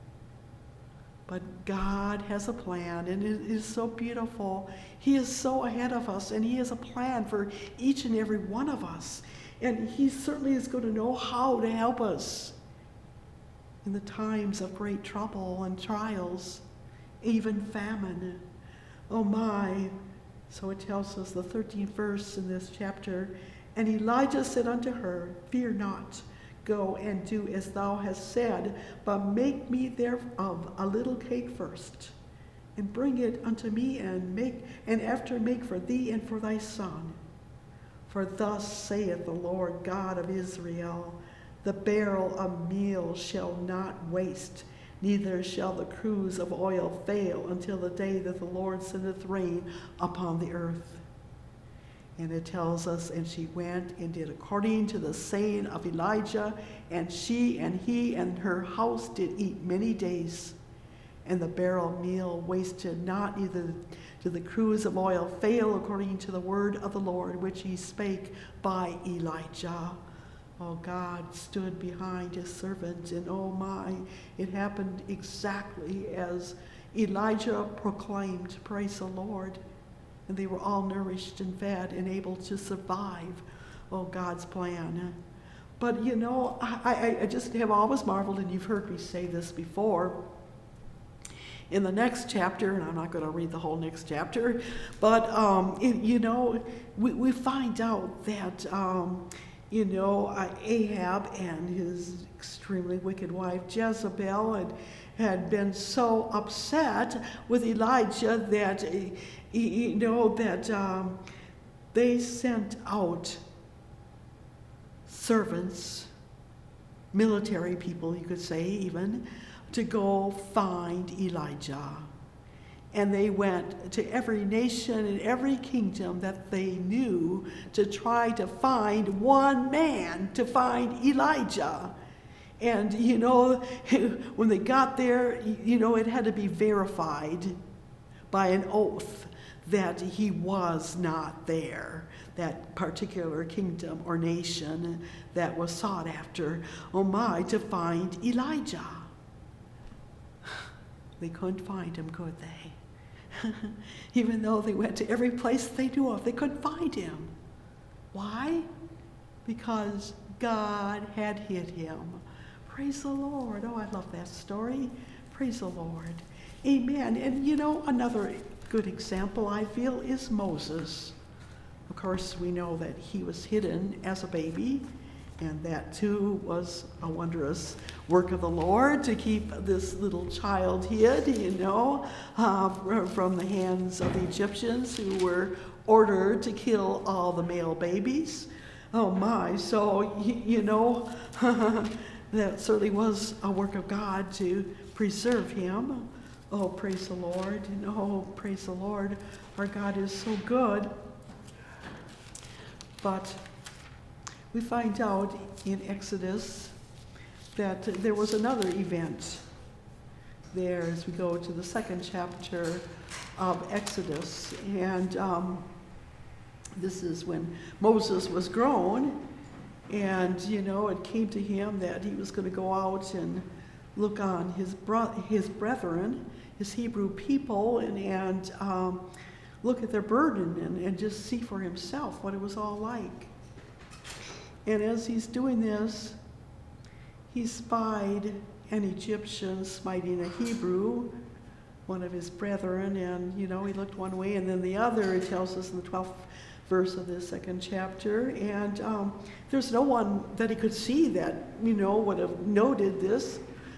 But God has a plan, and it is so beautiful. He is so ahead of us, and he has a plan for each and every one of us. And he certainly is going to know how to help us in the times of great trouble and trials, even famine. Oh my. So it tells us the thirteenth verse in this chapter. And Elijah said unto her, fear not. Go and do as thou hast said, but make me thereof a little cake first, and bring it unto me, and make and after make for thee and for thy son. For thus saith the Lord God of Israel, the barrel of meal shall not waste, neither shall the cruse of oil fail until the day that the Lord sendeth rain upon the earth. And it tells us, and she went and did according to the saying of Elijah, and she and he and her house did eat many days. And the barrel meal wasted not, neither did the cruse of oil fail, according to the word of the Lord, which he spake by Elijah. Oh, God stood behind his servant, and oh my, it happened exactly as Elijah proclaimed. Praise the Lord. And they were all nourished and fed and able to survive, oh, God's plan. But, you know, I, I, I just have always marveled, and you've heard me say this before. In the next chapter, and I'm not going to read the whole next chapter, but, um, it, you know, we, we find out that, um, you know, uh, Ahab and his extremely wicked wife Jezebel had, had been so upset with Elijah that, you know, that um, they sent out servants, military people, you could say even, to go find Elijah. And they went to every nation and every kingdom that they knew to try to find one man to find Elijah. And, you know, when they got there, you know, it had to be verified by an oath that he was not there, that particular kingdom or nation that was sought after, oh my, to find Elijah. They couldn't find him, could they? Even though they went to every place they knew of, they couldn't find him. Why? Because God had hid him. Praise the Lord. Oh, I love that story. Praise the Lord. Amen. And you know, another good example, I feel, is Moses. Of course, we know that he was hidden as a baby, and that too was a wondrous work of the Lord to keep this little child hid, you know, uh, from the hands of the Egyptians who were ordered to kill all the male babies. Oh my, so, you, you know, that certainly was a work of God to preserve him. Oh, praise the Lord. And oh, praise the Lord. Our God is so good. But we find out in Exodus that there was another event there as we go to the second chapter of Exodus. And um, this is when Moses was grown. And, you know, it came to him that he was going to go out and look on his bro- his brethren, his Hebrew people, and, and um, look at their burden and, and just see for himself what it was all like. And as he's doing this, he spied an Egyptian smiting a Hebrew, one of his brethren, and, you know, he looked one way and then the other, it tells us in the twelfth verse of this second chapter, and um, there's no one that he could see that, you know, would have noted this.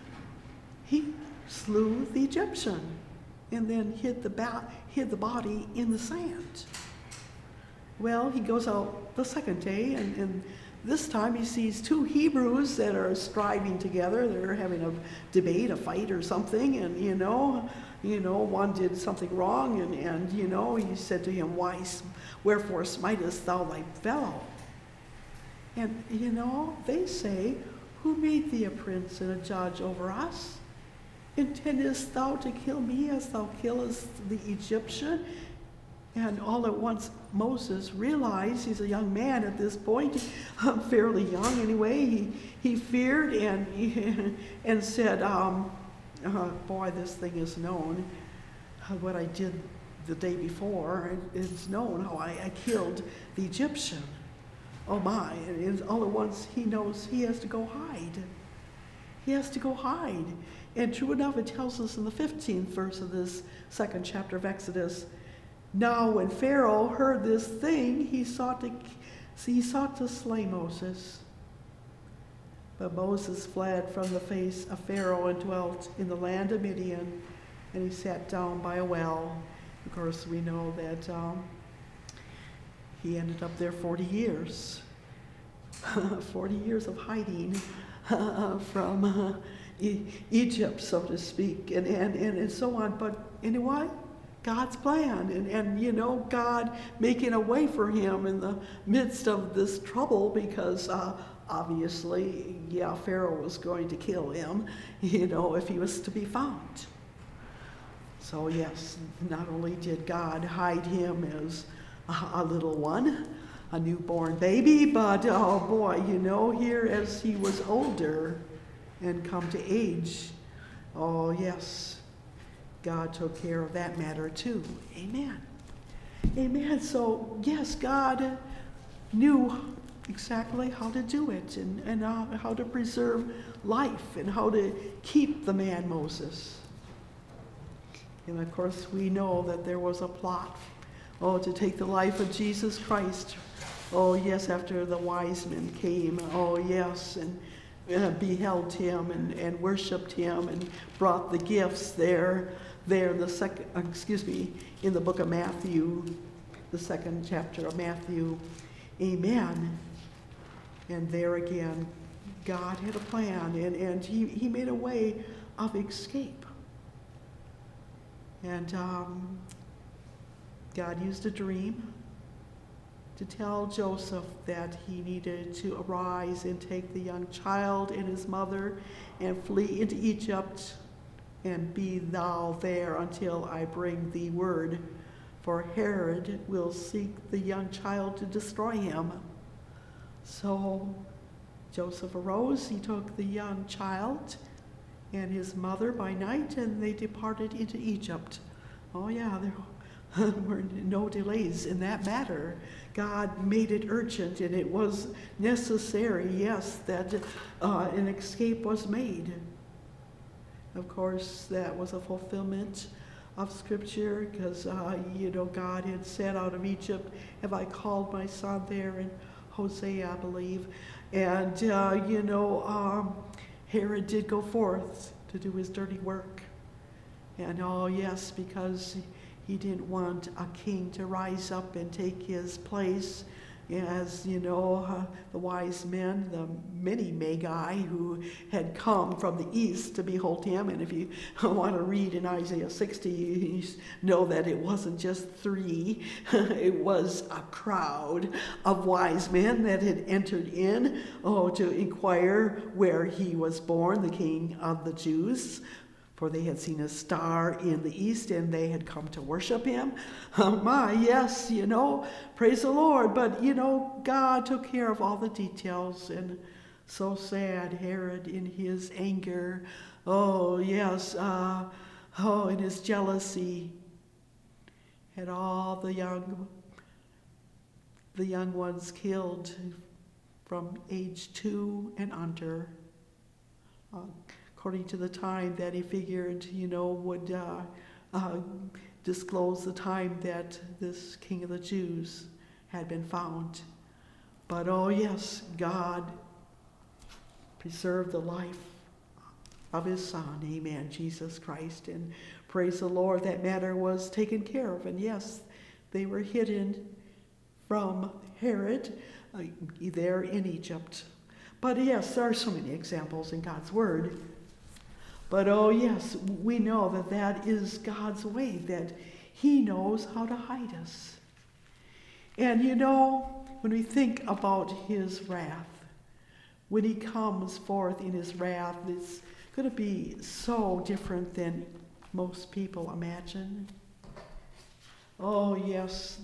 He slew the Egyptian and then hid the, ba- hid the body in the sand. Well, he goes out the second day, and, and this time he sees two Hebrews that are striving together. They're having a debate, a fight or something, and, you know, you know, one did something wrong, and, and you know, he said to him, Why, wherefore smitest thou thy fellow? And, you know, they say, Who made thee a prince and a judge over us? Intendest thou to kill me as thou killest the Egyptian? And all at once Moses realized, he's a young man at this point, fairly young anyway, he, he feared and, he, and said, um, uh, boy, this thing is known. Uh, what I did the day before, it's known how I, I killed the Egyptian. Oh my, and all at once he knows he has to go hide. He has to go hide. And true enough, it tells us in the fifteenth verse of this second chapter of Exodus, now when Pharaoh heard this thing, he sought to, he sought to slay Moses. But Moses fled from the face of Pharaoh and dwelt in the land of Midian, and he sat down by a well. Of course, we know that um, he ended up there forty years. forty years of hiding uh, from uh, e- Egypt, so to speak, and, and, and, and so on. But anyway, God's plan, and, and you know, God making a way for him in the midst of this trouble, because uh, obviously, yeah, Pharaoh was going to kill him, you know, if he was to be found. So yes, not only did God hide him as a, a little one, a newborn baby, but oh boy, you know, here as he was older and come to age, oh yes, God took care of that matter too. Amen. Amen. So, yes, God knew exactly how to do it, and, and uh, how to preserve life, and how to keep the man Moses. And of course, we know that there was a plot, oh, to take the life of Jesus Christ. Oh, yes, after the wise men came. Oh, yes, and uh, beheld him and, and worshipped him and brought the gifts there. There in the second, excuse me, in the book of Matthew, the second chapter of Matthew. Amen. And there again, God had a plan, and, and he, he made a way of escape. And um, God used a dream to tell Joseph that he needed to arise and take the young child and his mother and flee into Egypt, and be thou there until I bring thee word, for Herod will seek the young child to destroy him. So Joseph arose, he took the young child and his mother by night, and they departed into Egypt. Oh yeah, there were no delays in that matter. God made it urgent, and it was necessary, yes, that uh, an escape was made. Of course, that was a fulfillment of Scripture, because, uh, you know, God had said, out of Egypt have I called my son there, in Hosea, I believe. And, uh, you know, um, Herod did go forth to do his dirty work. And, oh, yes, because he didn't want a king to rise up and take his place. As you know, uh, the wise men, the many magi who had come from the east to behold him. And if you want to read in Isaiah sixty, you know that it wasn't just three. It was a crowd of wise men that had entered in, oh, to inquire where he was born, the King of the Jews. For they had seen a star in the east, and they had come to worship him. Oh my, yes, you know, praise the Lord. But, you know, God took care of all the details, and so sad, Herod in his anger, oh yes, uh, oh, in his jealousy, had all the young, the young ones killed from age two and under. Uh, according to the time that he figured, you know, would uh, uh, disclose the time that this King of the Jews had been found. But oh yes, God preserved the life of his son, amen, Jesus Christ. And praise the Lord, that matter was taken care of. And yes, they were hidden from Herod uh, there in Egypt. But yes, there are so many examples in God's word. But oh yes, we know that that is God's way, that he knows how to hide us. And you know, when we think about his wrath, when he comes forth in his wrath, it's going to be so different than most people imagine. Oh yes,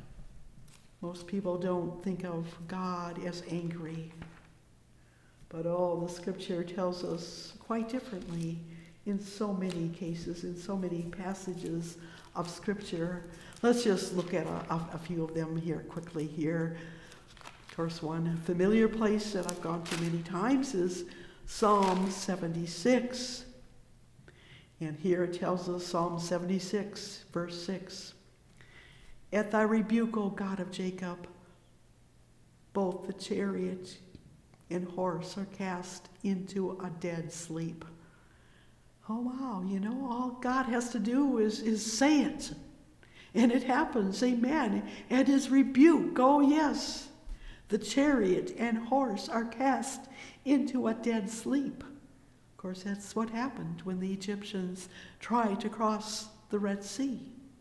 most people don't think of God as angry. But oh, the scripture tells us quite differently in so many cases, in so many passages of scripture. Let's just look at a, a, a few of them here quickly here. Of course, one familiar place that I've gone to many times is Psalm seventy-six. And here it tells us, Psalm seventy-six, verse six. At thy rebuke, O God of Jacob, both the chariot and horse are cast into a dead sleep. Oh wow, you know, all God has to do is, is say it. And it happens, amen. At his rebuke, oh yes, the chariot and horse are cast into a dead sleep. Of Of course, that's what happened when the Egyptians tried to cross the Red Sea.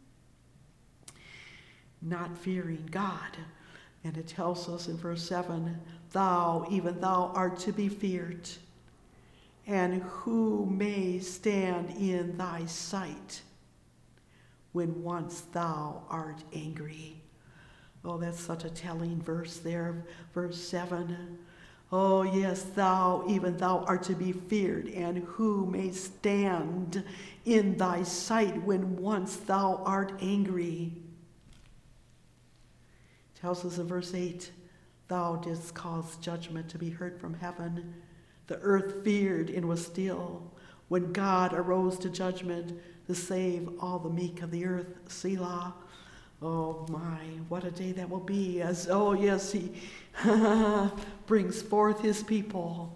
Not fearing God. And it tells us in verse seven, thou, even thou, art to be feared, and who may stand in thy sight when once thou art angry. Oh, that's such a telling verse there, verse seven. Oh, yes, thou, even thou, art to be feared, and who may stand in thy sight when once thou art angry. Tells us in verse eight, thou didst cause judgment to be heard from heaven. The earth feared and was still when God arose to judgment to save all the meek of the earth. Selah. Oh my, what a day that will be as, oh yes, he brings forth his people.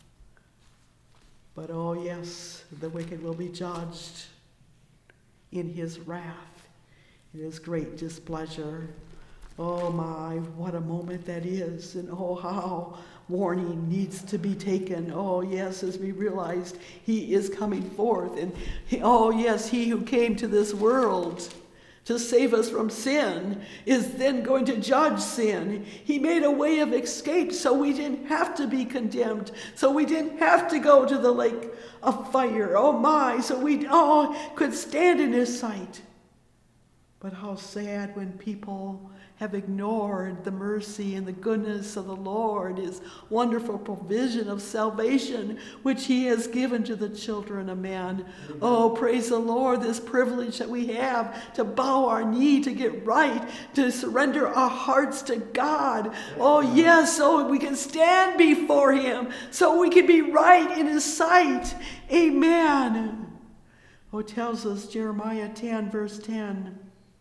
But oh yes, the wicked will be judged in his wrath, in his great displeasure. Oh my, what a moment that is, and oh how warning needs to be taken. Oh yes, as we realized he is coming forth, and he, oh yes, he who came to this world to save us from sin is then going to judge sin. He made a way of escape so we didn't have to be condemned, so we didn't have to go to the lake of fire. Oh my, so we oh could stand in his sight. But how sad when people have ignored the mercy and the goodness of the Lord, his wonderful provision of salvation, which he has given to the children of man. Amen. Oh, praise the Lord, this privilege that we have to bow our knee, to get right, to surrender our hearts to God. Amen. Oh, yes, so we can stand before him, so we can be right in his sight. Amen. Oh, it tells us, Jeremiah ten, verse ten,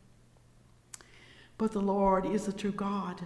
but the Lord is a true God.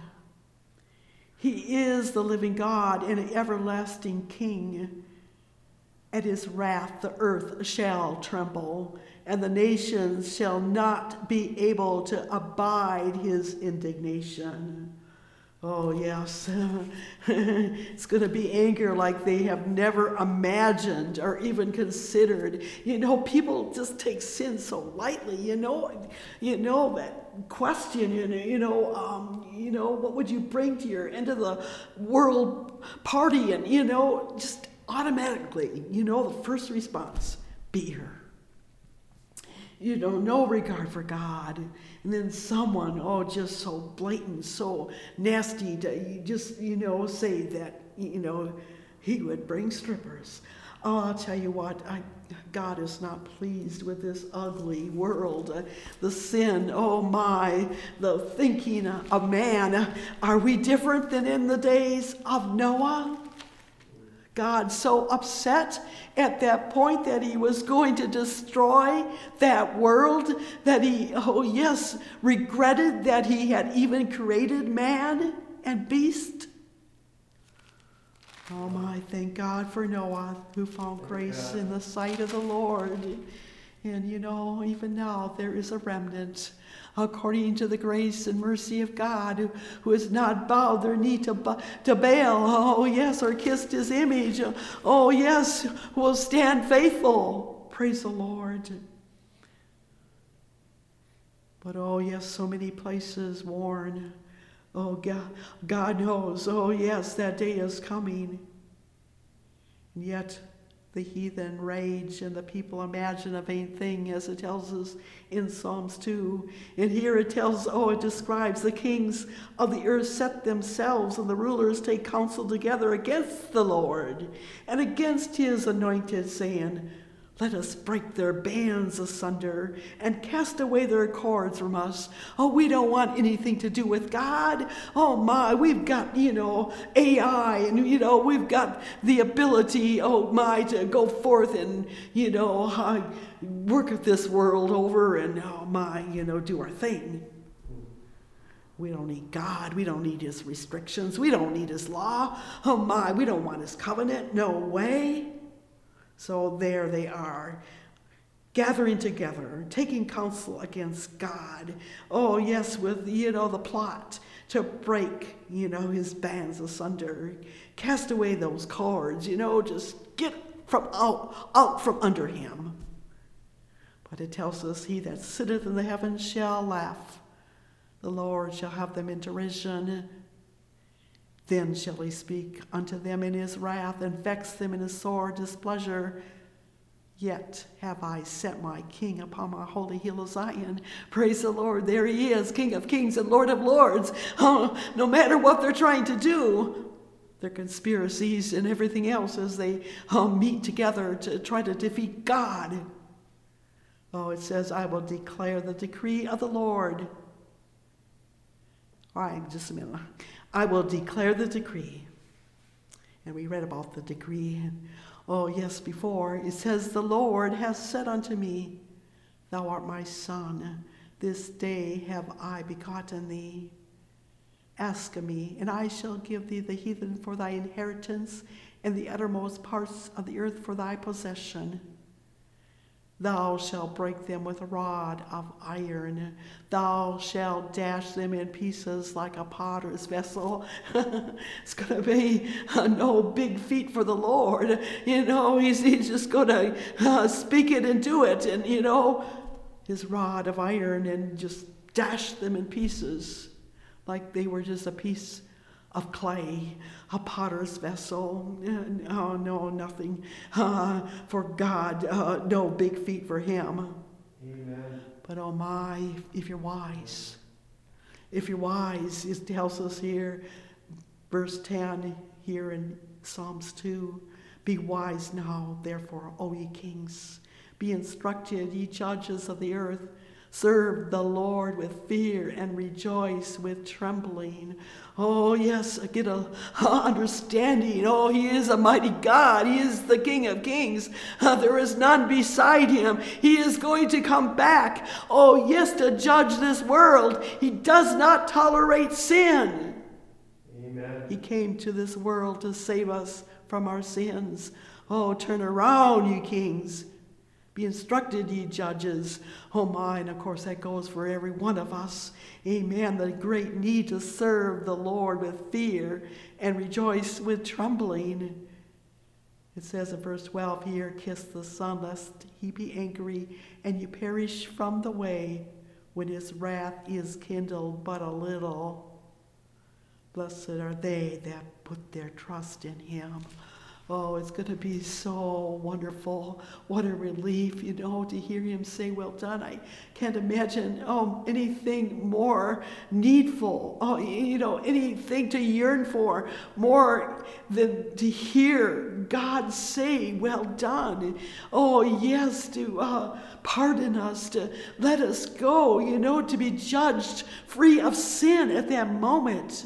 He is the living God and an everlasting King. At his wrath the earth shall tremble, and the nations shall not be able to abide his indignation. Oh, yes. It's going to be anger like they have never imagined or even considered. You know, people just take sin so lightly, you know. You know, that question, you know, you know, um, you know, what would you bring to your end of the world party? And, you know, just automatically, you know, the first response, beer. You know, no regard for God. And then someone, oh, just so blatant, so nasty to you just, you know, say that, you know, he would bring strippers. Oh, I'll tell you what, I, God is not pleased with this ugly world. Uh, the sin, oh my, the thinking of man. Are we different than in the days of Noah? God so upset at that point that he was going to destroy that world, that he, oh yes, regretted that he had even created man and beast. Oh my, thank God for Noah, who found grace in the sight of the Lord. And you know, even now there is a remnant, according to the grace and mercy of God, who, who has not bowed their knee to, to Baal, oh yes, or kissed his image, oh yes, who will stand faithful. Praise the Lord. But oh yes, so many places warn. Oh God, God knows, oh yes, that day is coming. And yet the heathen rage and the people imagine a vain thing, as it tells us in Psalms two. And here it tells, oh, it describes the kings of the earth set themselves, and the rulers take counsel together against the Lord and against his anointed, saying, let us break their bands asunder and cast away their cords from us. Oh, we don't want anything to do with God. Oh my, we've got, you know, A I, and, you know, we've got the ability, oh my, to go forth and, you know, uh, work at this world over and, oh my, you know, do our thing. We don't need God. We don't need his restrictions. We don't need his law. Oh my, we don't want his covenant. No way. So there they are, gathering together, taking counsel against God. Oh, yes, with, you know, the plot to break, you know, his bands asunder, cast away those cords, you know, just get from out, out from under him. But it tells us, he that sitteth in the heavens shall laugh. The Lord shall have them in derision. Then shall he speak unto them in his wrath, and vex them in his sore displeasure. Yet have I set my king upon my holy hill of Zion. Praise the Lord. There he is, King of kings and Lord of lords. Oh, no matter what they're trying to do, their conspiracies and everything else as they uh, meet together to try to defeat God. Oh, it says, I will declare the decree of the Lord. All right, just a minute. I will declare the decree. And we read about the decree. Oh, yes, before. It says, the Lord has said unto me, thou art my son. This day have I begotten thee. Ask of me, and I shall give thee the heathen for thy inheritance, and the uttermost parts of the earth for thy possession. Thou shalt break them with a rod of iron. Thou shalt dash them in pieces like a potter's vessel. It's going to be uh, no big feat for the Lord. You know, he's, he's just going to uh, speak it and do it. And, you know, his rod of iron and just dash them in pieces like they were just a piece of clay, a potter's vessel. Oh, no, nothing uh, for God. Uh, no big feat for him. Amen. But oh my, if you're wise, if you're wise, it tells us here, verse ten here in Psalms two, be wise now, therefore, O ye kings. Be instructed, ye judges of the earth. Serve the Lord with fear and rejoice with trembling. Oh, yes, get a uh, understanding. Oh, he is a mighty God. He is the King of kings. Uh, there is none beside him. He is going to come back. Oh, yes, to judge this world. He does not tolerate sin. Amen. He came to this world to save us from our sins. Oh, turn around, you kings. Be instructed, ye judges. Oh my, and of course that goes for every one of us. Amen. The great need to serve the Lord with fear and rejoice with trembling. It says in verse twelve here, kiss the Son, lest he be angry, and you perish from the way when his wrath is kindled but a little. Blessed are they that put their trust in him. Oh, it's going to be so wonderful. What a relief, you know, to hear him say, well done. I can't imagine oh, anything more needful, oh, you know, anything to yearn for more than to hear God say, well done. Oh, yes, to uh, pardon us, to let us go, you know, to be judged free of sin at that moment.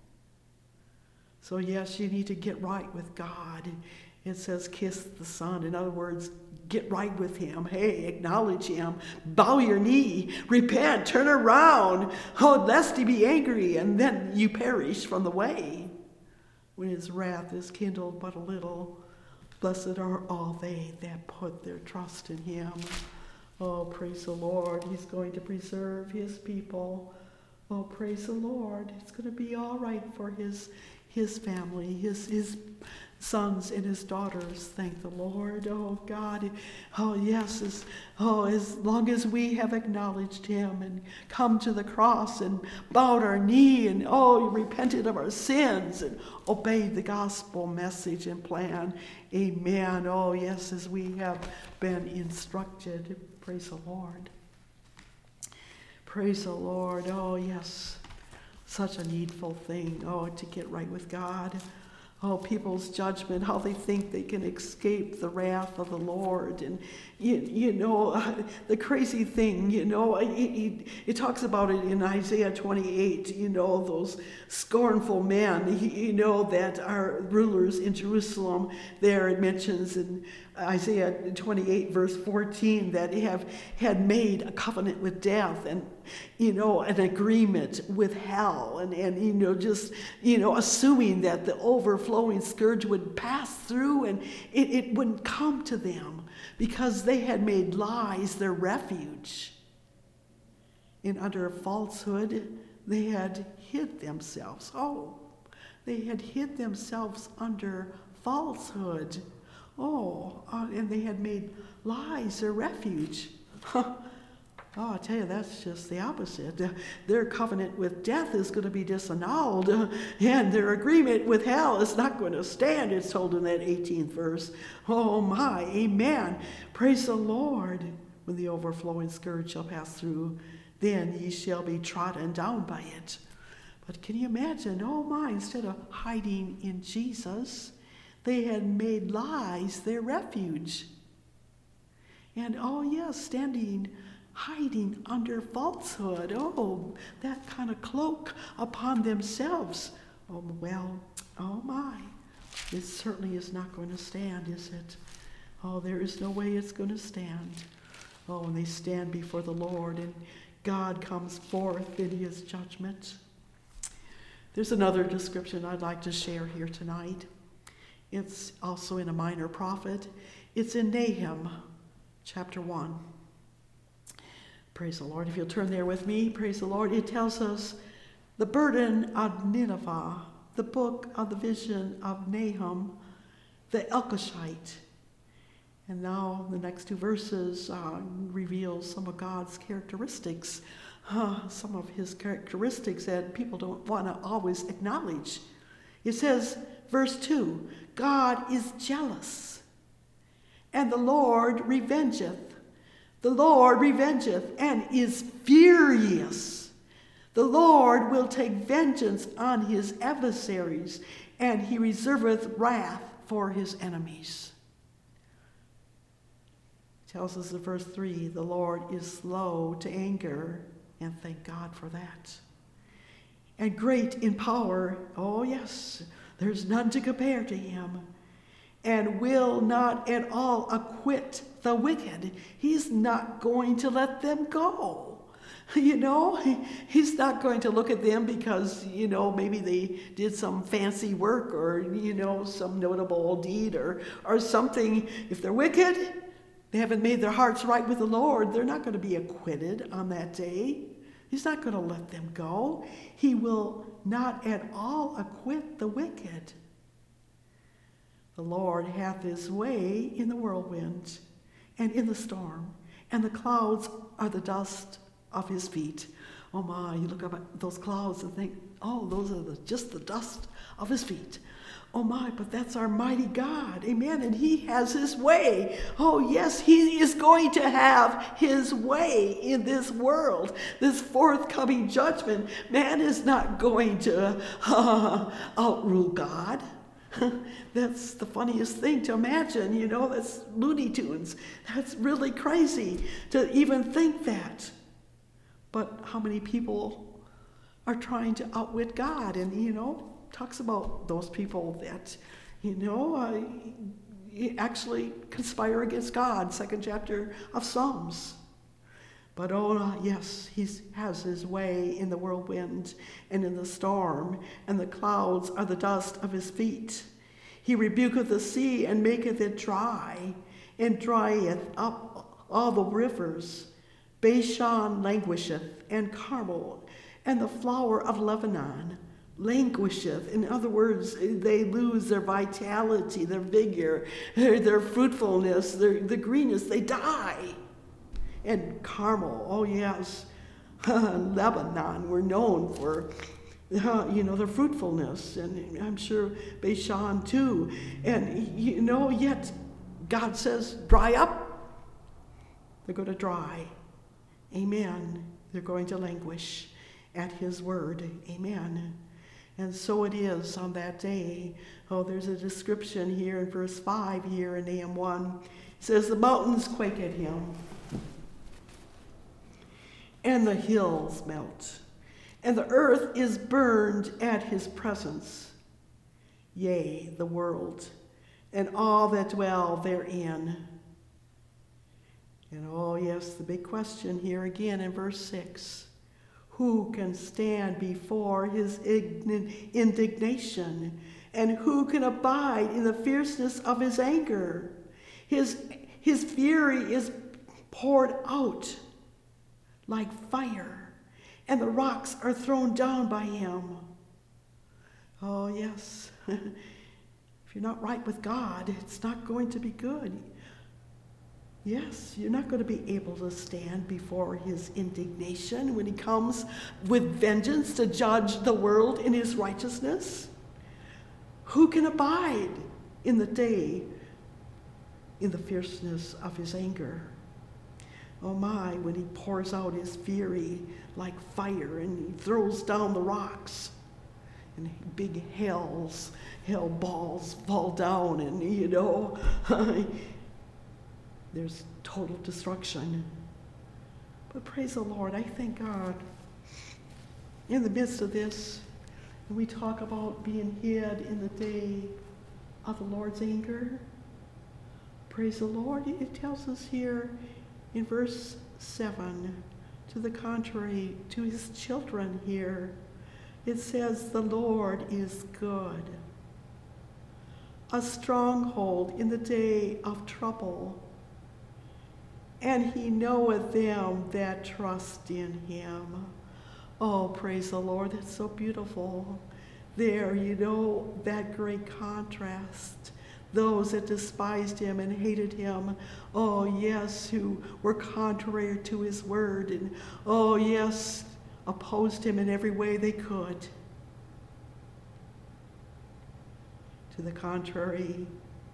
So yes, you need to get right with God. It says kiss the Son. In other words, get right with him. Hey, acknowledge him. Bow your knee. Repent. Turn around. Oh, lest he be angry, and then you perish from the way. When his wrath is kindled but a little, blessed are all they that put their trust in him. Oh, praise the Lord. He's going to preserve his people. Oh, praise the Lord. It's going to be all right for his his family, his his sons and his daughters. Thank the Lord. Oh God. Oh yes. As, oh, as long as we have acknowledged him and come to the cross and bowed our knee and oh repented of our sins and obeyed the gospel message and plan. Amen. Oh yes, as we have been instructed. Praise the Lord. Praise the Lord. Oh yes. Such a needful thing, oh, to get right with God. Oh, people's judgment, how they think they can escape the wrath of the Lord. And, you, you know, uh, the crazy thing, you know, it, it, it talks about it in Isaiah twenty-eight, you know, those scornful men, you know, that are rulers in Jerusalem. There it mentions in Isaiah twenty-eight, verse fourteen, that they have had made a covenant with death and, you know, an agreement with hell and, and, you know, just, you know, assuming that the overflowing scourge would pass through and it, it wouldn't come to them because they had made lies their refuge. And under falsehood, they had hid themselves. Oh, they had hid themselves under falsehood. Oh, uh, and they had made lies their refuge. Oh, I tell you, that's just the opposite. Uh, their covenant with death is going to be disannulled, uh, and their agreement with hell is not going to stand, it's told in that eighteenth verse. Oh my, amen. Praise the Lord. When the overflowing scourge shall pass through, then ye shall be trodden down by it. But can you imagine, oh my, instead of hiding in Jesus, they had made lies their refuge. And oh yes, standing hiding under falsehood. Oh, that kind of cloak upon themselves. Oh, well, oh my. It certainly is not going to stand, is it? Oh, there is no way it's going to stand. Oh, when they stand before the Lord and God comes forth in his judgment. There's another description I'd like to share here tonight. It's also in a minor prophet. It's in Nahum, chapter one. Praise the Lord. If you'll turn there with me, praise the Lord. It tells us the burden of Nineveh, the book of the vision of Nahum, the Elkoshite. And now the next two verses uh, reveal some of God's characteristics, uh, some of his characteristics that people don't want to always acknowledge. It says, verse two, God is jealous, and the Lord revengeth. The Lord revengeth and is furious. The Lord will take vengeance on his adversaries, and he reserveth wrath for his enemies. It tells us in verse three, the Lord is slow to anger, and thank God for that. And great in power, oh yes, there's none to compare to him, and will not at all acquit the wicked. He's not going to let them go. You know, he, he's not going to look at them because, you know, maybe they did some fancy work or, you know, some notable deed or, or something. If they're wicked, they haven't made their hearts right with the Lord, they're not going to be acquitted on that day. He's not going to let them go. He will not at all acquit the wicked. The Lord hath his way in the whirlwind and in the storm, and the clouds are the dust of his feet. Oh my, you look up at those clouds and think, oh, those are the, just the dust of his feet. Oh my, but that's our mighty God, amen, and he has his way. Oh yes, he is going to have his way in this world, this forthcoming judgment. Man is not going to uh, outrule God. That's the funniest thing to imagine, you know, that's Looney Tunes. That's really crazy to even think that. But how many people are trying to outwit God? And, you know, talks about those people that, you know, uh, actually conspire against God, second chapter of Psalms. But oh, uh, yes, he has his way in the whirlwind and in the storm, and the clouds are the dust of his feet. He rebuketh the sea and maketh it dry, and drieth up all the rivers. Bashan languisheth, and Carmel, and the flower of Lebanon languisheth. In other words, they lose their vitality, their vigor, their, their fruitfulness, their the greenness. They die. And Carmel, oh yes, Lebanon, we're known for, uh, you know, their fruitfulness, and I'm sure Bashan too. And, you know, yet God says, dry up. They're going to dry. Amen. They're going to languish at his word. Amen. And so it is on that day. Oh, there's a description here in verse five here in Nahum one. It says, the mountains quake at him, and the hills melt, and the earth is burned at his presence. Yea, the world, and all that dwell therein. And oh yes, the big question here again in verse six. Who can stand before his indignation? And who can abide in the fierceness of his anger? His, his fury is poured out like fire, and the rocks are thrown down by him. Oh yes. If If you're not right with God, it's not going to be good. Yes, you're not going to be able to stand before his indignation when he comes with vengeance to judge the world in his righteousness. Who can abide in the day, in the fierceness of his anger? Oh my, when he pours out his fury like fire and he throws down the rocks and big hells, hell balls fall down and, you know, there's total destruction. But praise the Lord, I thank God. In the midst of this, when we talk about being hid in the day of the Lord's anger, praise the Lord, it tells us here in verse seven, to the contrary, to his children here, it says, the Lord is good, a stronghold in the day of trouble, and he knoweth them that trust in him. Oh, praise the Lord, that's so beautiful. There, you know, that great contrast. Those that despised him and hated him, oh yes, who were contrary to his word, and oh yes, opposed him in every way they could. To the contrary,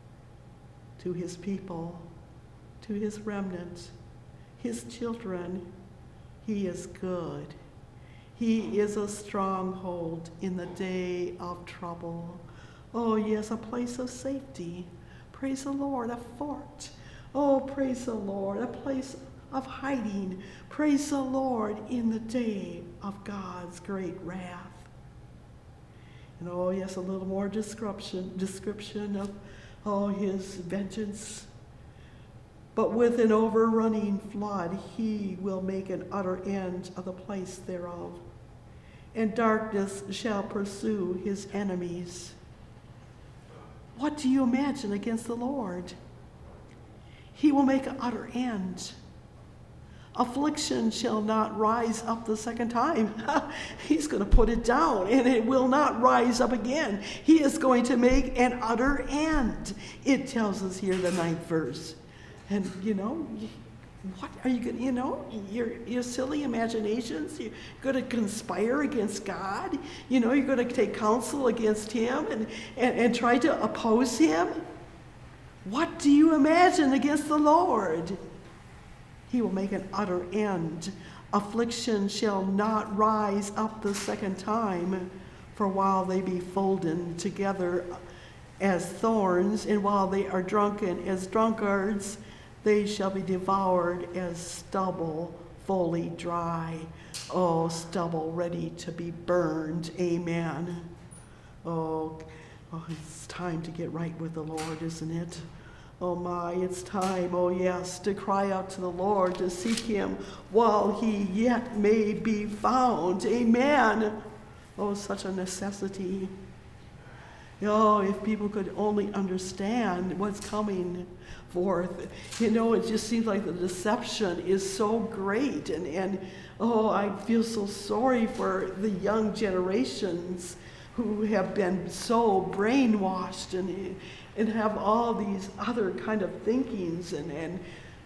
to his people, to his remnant, his children, he is good. He is a stronghold in the day of trouble. Oh yes, a place of safety. Praise the Lord, a fort. Oh, praise the Lord, a place of hiding. Praise the Lord in the day of God's great wrath. And oh yes, a little more description, description of oh, his vengeance. But with an overrunning flood, he will make an utter end of the place thereof. And darkness shall pursue his enemies. What do you imagine against the Lord? He will make an utter end. Affliction shall not rise up the second time. He's going to put it down, and it will not rise up again. He is going to make an utter end. It tells us here, the ninth verse. And, you know, what are you going to, you know, your, your silly imaginations, you're going to conspire against God. You know, you're going to take counsel against him and, and, and try to oppose him. What do you imagine against the Lord? He will make an utter end. Affliction shall not rise up the second time, for while they be folden together as thorns, and while they are drunken as drunkards, they shall be devoured as stubble fully dry. Oh, stubble ready to be burned. Amen. Oh, oh, it's time to get right with the Lord, isn't it? Oh my, it's time, oh yes, to cry out to the Lord, to seek him while he yet may be found. Amen. Oh, such a necessity. Oh, if people could only understand what's coming forth. You know, it just seems like the deception is so great. And, and oh, I feel so sorry for the young generations who have been so brainwashed and and have all these other kind of thinkings, and, and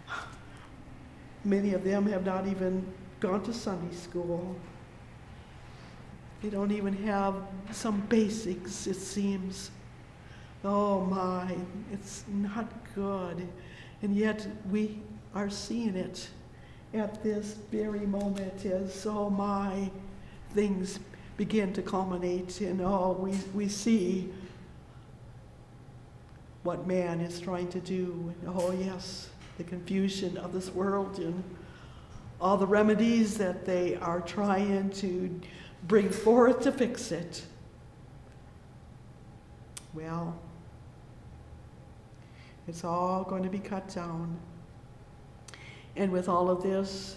many of them have not even gone to Sunday school. They don't even have some basics, it seems. Oh my, it's not good. And yet we are seeing it at this very moment as, oh my, things begin to culminate, and oh, we, we see what man is trying to do. Oh yes, the confusion of this world and all the remedies that they are trying to bring forth to fix it. Well, it's all going to be cut down. And with all of this,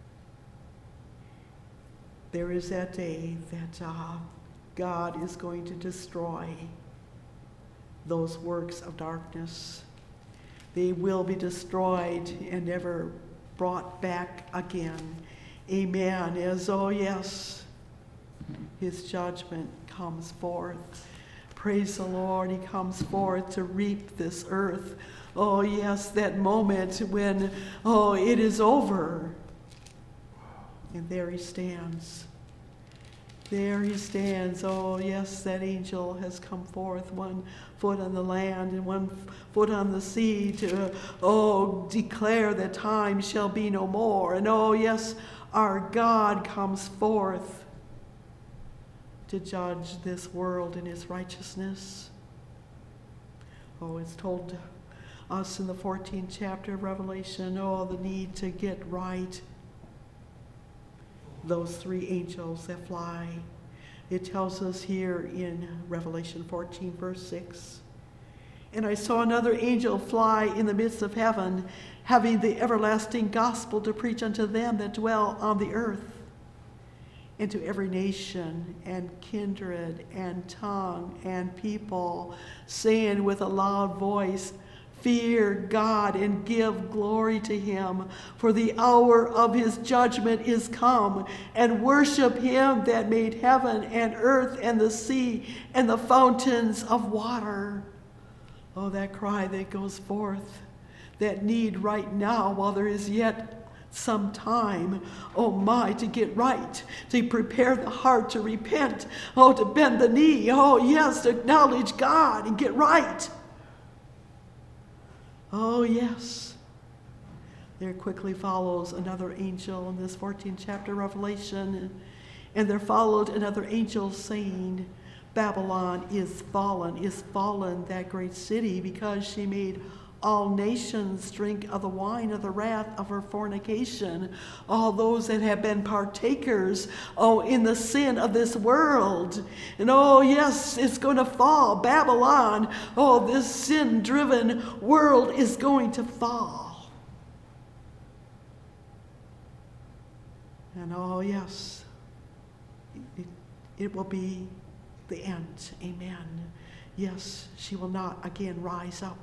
there is that day that uh, God is going to destroy those works of darkness. They will be destroyed and never brought back again. Amen. As, oh yes, his judgment comes forth. Praise the Lord, he comes forth to reap this earth. Oh yes, that moment when, oh, it is over. And there he stands. There he stands. Oh yes, that angel has come forth, one foot on the land and one foot on the sea, to, oh, declare that time shall be no more. And oh yes, our God comes forth to judge this world in his righteousness. Oh, it's told us in the fourteenth chapter of Revelation, oh, the need to get right. Those three angels that fly. It tells us here in Revelation fourteen, verse six. And I saw another angel fly in the midst of heaven, having the everlasting gospel to preach unto them that dwell on the earth, and to every nation and kindred and tongue and people, saying with a loud voice, fear God and give glory to him, for the hour of his judgment is come, and worship him that made heaven and earth and the sea and the fountains of water. Oh, that cry that goes forth, that need right now while there is yet some time, oh my, to get right, to prepare the heart to repent, oh, to bend the knee, oh yes, to acknowledge God and get right. Oh yes. There quickly follows another angel in this fourteenth chapter of Revelation, and there followed another angel saying, Babylon is fallen, is fallen, that great city, because she made all nations drink of the wine of the wrath of her fornication. All those that have been partakers, oh, in the sin of this world. And oh, yes, it's going to fall. Babylon, oh, this sin-driven world is going to fall. And oh, yes, it, it will be the end. Amen. Yes, she will not again rise up.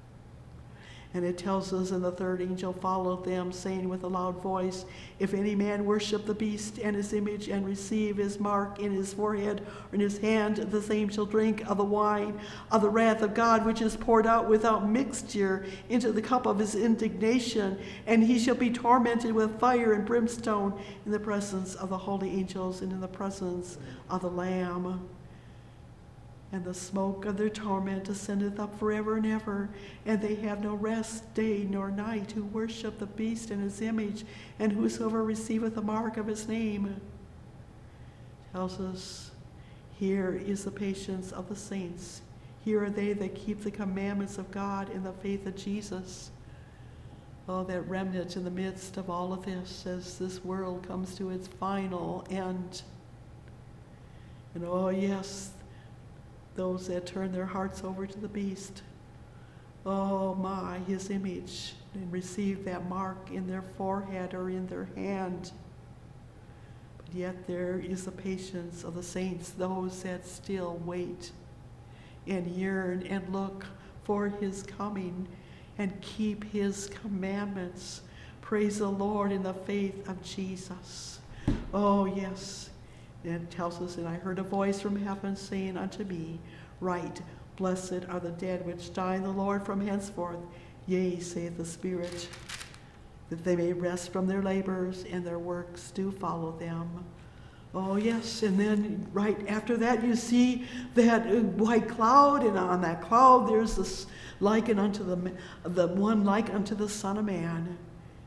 And it tells us, and the third angel followed them, saying with a loud voice, if any man worship the beast and his image and receive his mark in his forehead or in his hand, the same shall drink of the wine of the wrath of God, which is poured out without mixture into the cup of his indignation, and he shall be tormented with fire and brimstone in the presence of the holy angels and in the presence of the Lamb. And the smoke of their torment ascendeth up forever and ever, and they have no rest day nor night who worship the beast and his image, and whosoever receiveth the mark of his name. Tells us, here is the patience of the saints. Here are they that keep the commandments of God in the faith of Jesus. Oh, that remnant in the midst of all of this, as this world comes to its final end. And oh yes, those that turn their hearts over to the beast, oh my, his image, and receive that mark in their forehead or in their hand. But yet there is the patience of the saints, those that still wait and yearn and look for his coming and keep his commandments. Praise the Lord in the faith of Jesus. Oh yes. And it tells us, and I heard a voice from heaven saying unto me, right, blessed are the dead which die in the Lord from henceforth. Yea, saith the Spirit, that they may rest from their labors, and their works do follow them. Oh yes, and then right after that you see that white cloud, and on that cloud there's this likened unto the, the one like unto the Son of Man.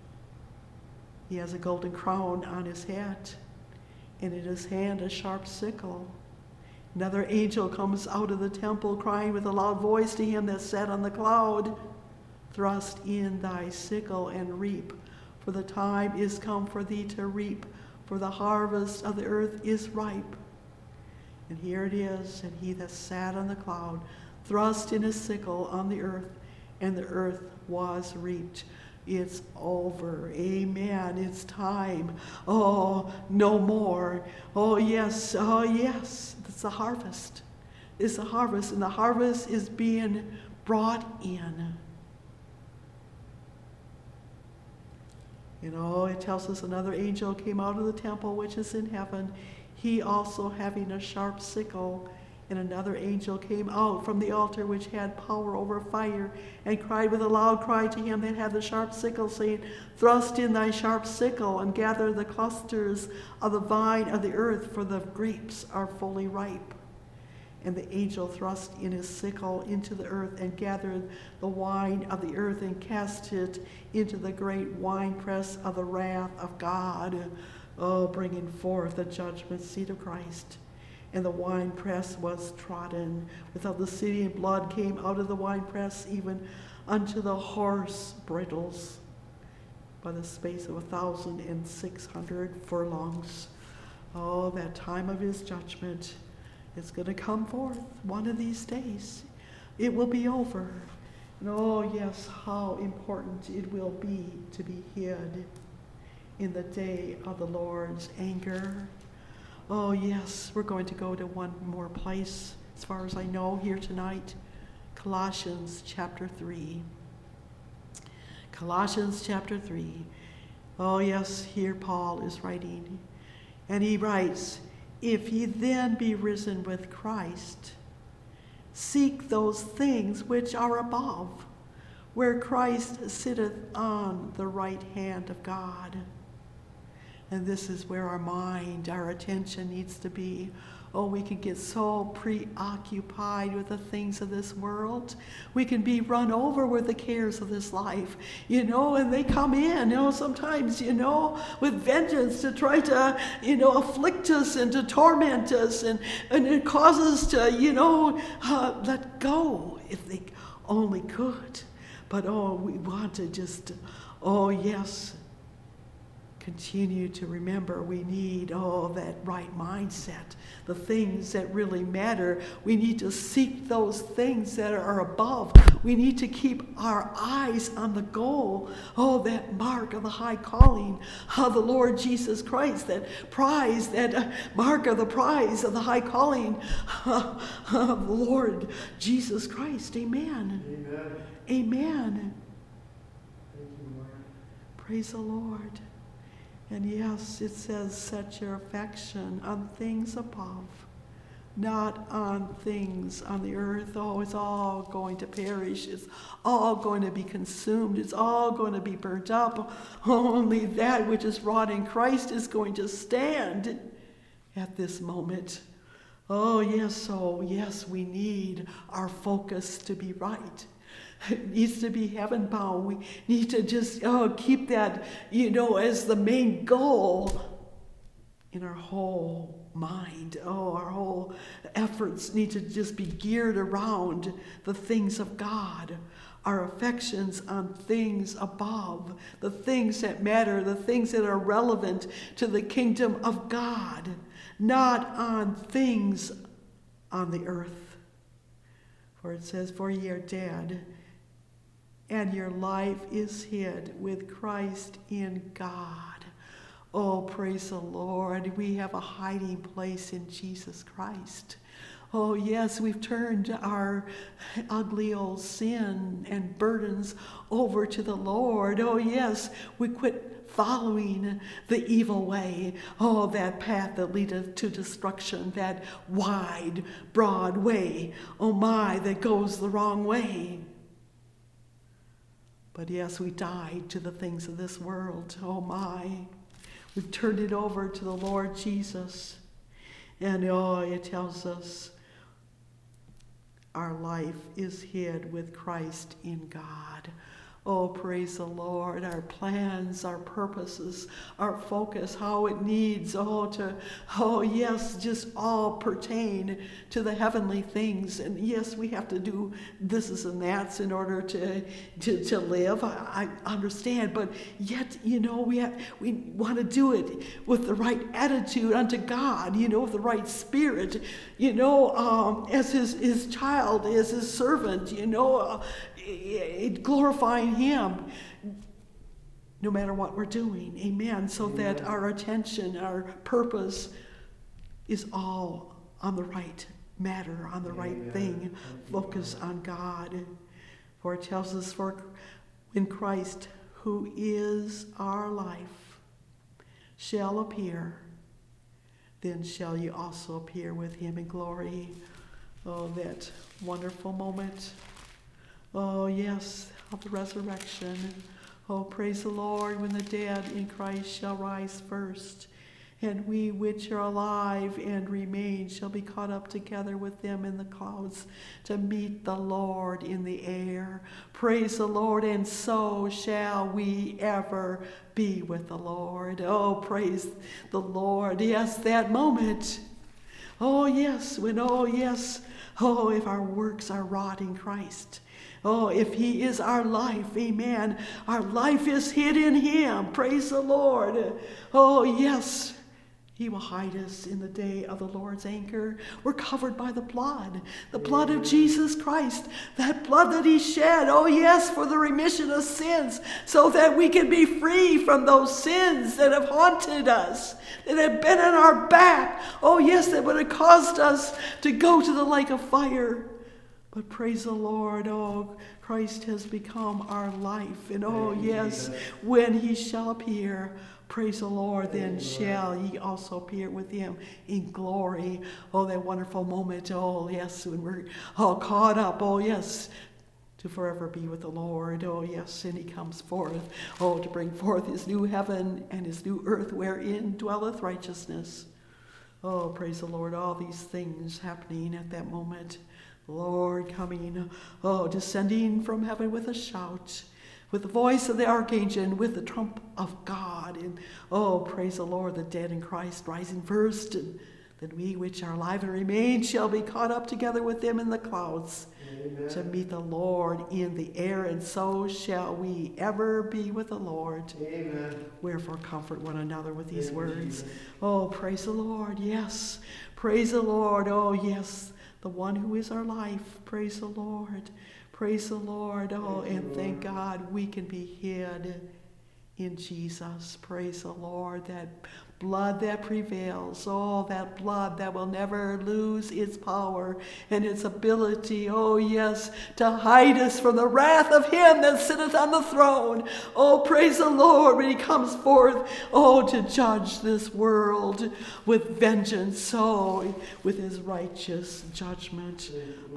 He has a golden crown on his head, and in his hand a sharp sickle. Another angel comes out of the temple, crying with a loud voice to him that sat on the cloud, thrust in thy sickle and reap, for the time is come for thee to reap, for the harvest of the earth is ripe. And here it is, and he that sat on the cloud thrust in his sickle on the earth, and the earth was reaped. It's over. Amen. It's time. Oh, no more. Oh, yes. Oh, yes. It's the harvest. It's the harvest, and the harvest is being brought in. You know, it tells us another angel came out of the temple which is in heaven, he also having a sharp sickle, And another angel came out from the altar which had power over fire, and cried with a loud cry to him that had the sharp sickle, saying, Thrust in thy sharp sickle, and gather the clusters of the vine of the earth, for the grapes are fully ripe. And the angel thrust in his sickle into the earth, and gathered the wine of the earth, and cast it into the great winepress of the wrath of God, oh, bringing forth the judgment seat of Christ. And the winepress was trodden without the city, and blood came out of the winepress even unto the horse bridles by the space of a thousand and six hundred furlongs. Oh, that time of his judgment is going to come forth one of these days. It will be over. And oh, yes, how important it will be to be hid in the day of the Lord's anger. Oh, yes, we're going to go to one more place, as far as I know, here tonight. Colossians chapter three. Colossians chapter three. Oh, yes, here Paul is writing. And he writes, If ye then be risen with Christ, seek those things which are above, where Christ sitteth on the right hand of God. And this is where our mind, our attention needs to be. Oh, we can get so preoccupied with the things of this world. We can be run over with the cares of this life, you know, and they come in, you know, sometimes, you know, with vengeance to try to, you know, afflict us and to torment us, and, and it causes us to, you know, uh, let go if they only could. But, oh, we want to just, oh, yes, continue to remember we need, oh, that right mindset, the things that really matter. We need to seek those things that are above. We need to keep our eyes on the goal, oh, that mark of the high calling of the Lord Jesus Christ, that prize, that uh, mark of the prize of the high calling uh, of the Lord Jesus Christ. Amen. Amen. Amen. Thank you, Lord. Praise the Lord. And yes, it says, set your affection on things above, not on things on the earth. Oh, it's all going to perish. It's all going to be consumed. It's all going to be burnt up. Only that which is wrought in Christ is going to stand at this moment. Oh, yes, so yes, we need our focus to be right. It needs to be heaven bound. We need to just oh, keep that, you know, as the main goal in our whole mind. Oh, our whole efforts need to just be geared around the things of God. Our affections on things above, the things that matter, the things that are relevant to the kingdom of God, not on things on the earth. For it says, for ye are dead, and your life is hid with Christ in God. Oh, praise the Lord. We have a hiding place in Jesus Christ. Oh, yes, we've turned our ugly old sin and burdens over to the Lord. Oh, yes, we quit following the evil way. Oh, that path that leadeth to destruction, that wide, broad way. Oh, my, that goes the wrong way. But yes, we died to the things of this world. Oh my, we've turned it over to the Lord Jesus. And oh, it tells us our life is hid with Christ in God. Oh, praise the Lord. Our plans, our purposes, our focus, how it needs, oh, to, oh, yes, just all pertain to the heavenly things. And yes, we have to do this and that's in order to, to, to live. I, I understand, but yet, you know, we have, we want to do it with the right attitude unto God, you know, with the right spirit, you know, um, as his, his child, as his servant, you know, uh, glorifying him no matter what we're doing. Amen. So Amen. That our attention, our purpose is all on the right matter, on the Amen. Right thing. Focus on God. For it tells us, for when Christ, who is our life, shall appear, then shall you also appear with him in glory. Oh, that wonderful moment. Oh, yes, of the resurrection. Oh, praise the Lord, when the dead in Christ shall rise first, and we which are alive and remain shall be caught up together with them in the clouds to meet the Lord in the air. Praise the Lord, and so shall we ever be with the Lord. Oh, praise the Lord. Yes, that moment. Oh, yes, when, oh, yes, oh, if our works are wrought in Christ. Oh, if he is our life, amen. Our life is hid in him. Praise the Lord. Oh, yes. He will hide us in the day of the Lord's anger. We're covered by the blood, the blood of Jesus Christ, that blood that he shed, oh yes, for the remission of sins, so that we can be free from those sins that have haunted us, that have been on our back. Oh yes, that would have caused us to go to the lake of fire. But praise the Lord, oh, Christ has become our life. And oh yes, when he shall appear, praise the Lord, then shall ye also appear with him in glory. Oh, that wonderful moment. Oh, yes, when we're all caught up. Oh, yes, to forever be with the Lord. Oh, yes, and he comes forth. Oh, to bring forth his new heaven and his new earth wherein dwelleth righteousness. Oh, praise the Lord. All these things happening at that moment. Lord coming, oh, descending from heaven with a shout, with the voice of the archangel, and with the trump of God. And oh, praise the Lord, the dead in Christ rising first, and that we which are alive and remain shall be caught up together with them in the clouds. Amen. To meet the Lord in the air, and so shall we ever be with the Lord. Amen. Wherefore comfort one another with these Amen. Words. Oh, praise the Lord, yes. Praise the Lord, oh yes, the one who is our life. Praise the Lord. Praise the Lord. Oh, and thank God we can be hid in Jesus. Praise the Lord. That blood that prevails. Oh, that blood that will never lose its power and its ability. Oh, yes, to hide us from the wrath of him that sitteth on the throne. Oh, praise the Lord when he comes forth. Oh, to judge this world with vengeance. Oh, with his righteous judgment.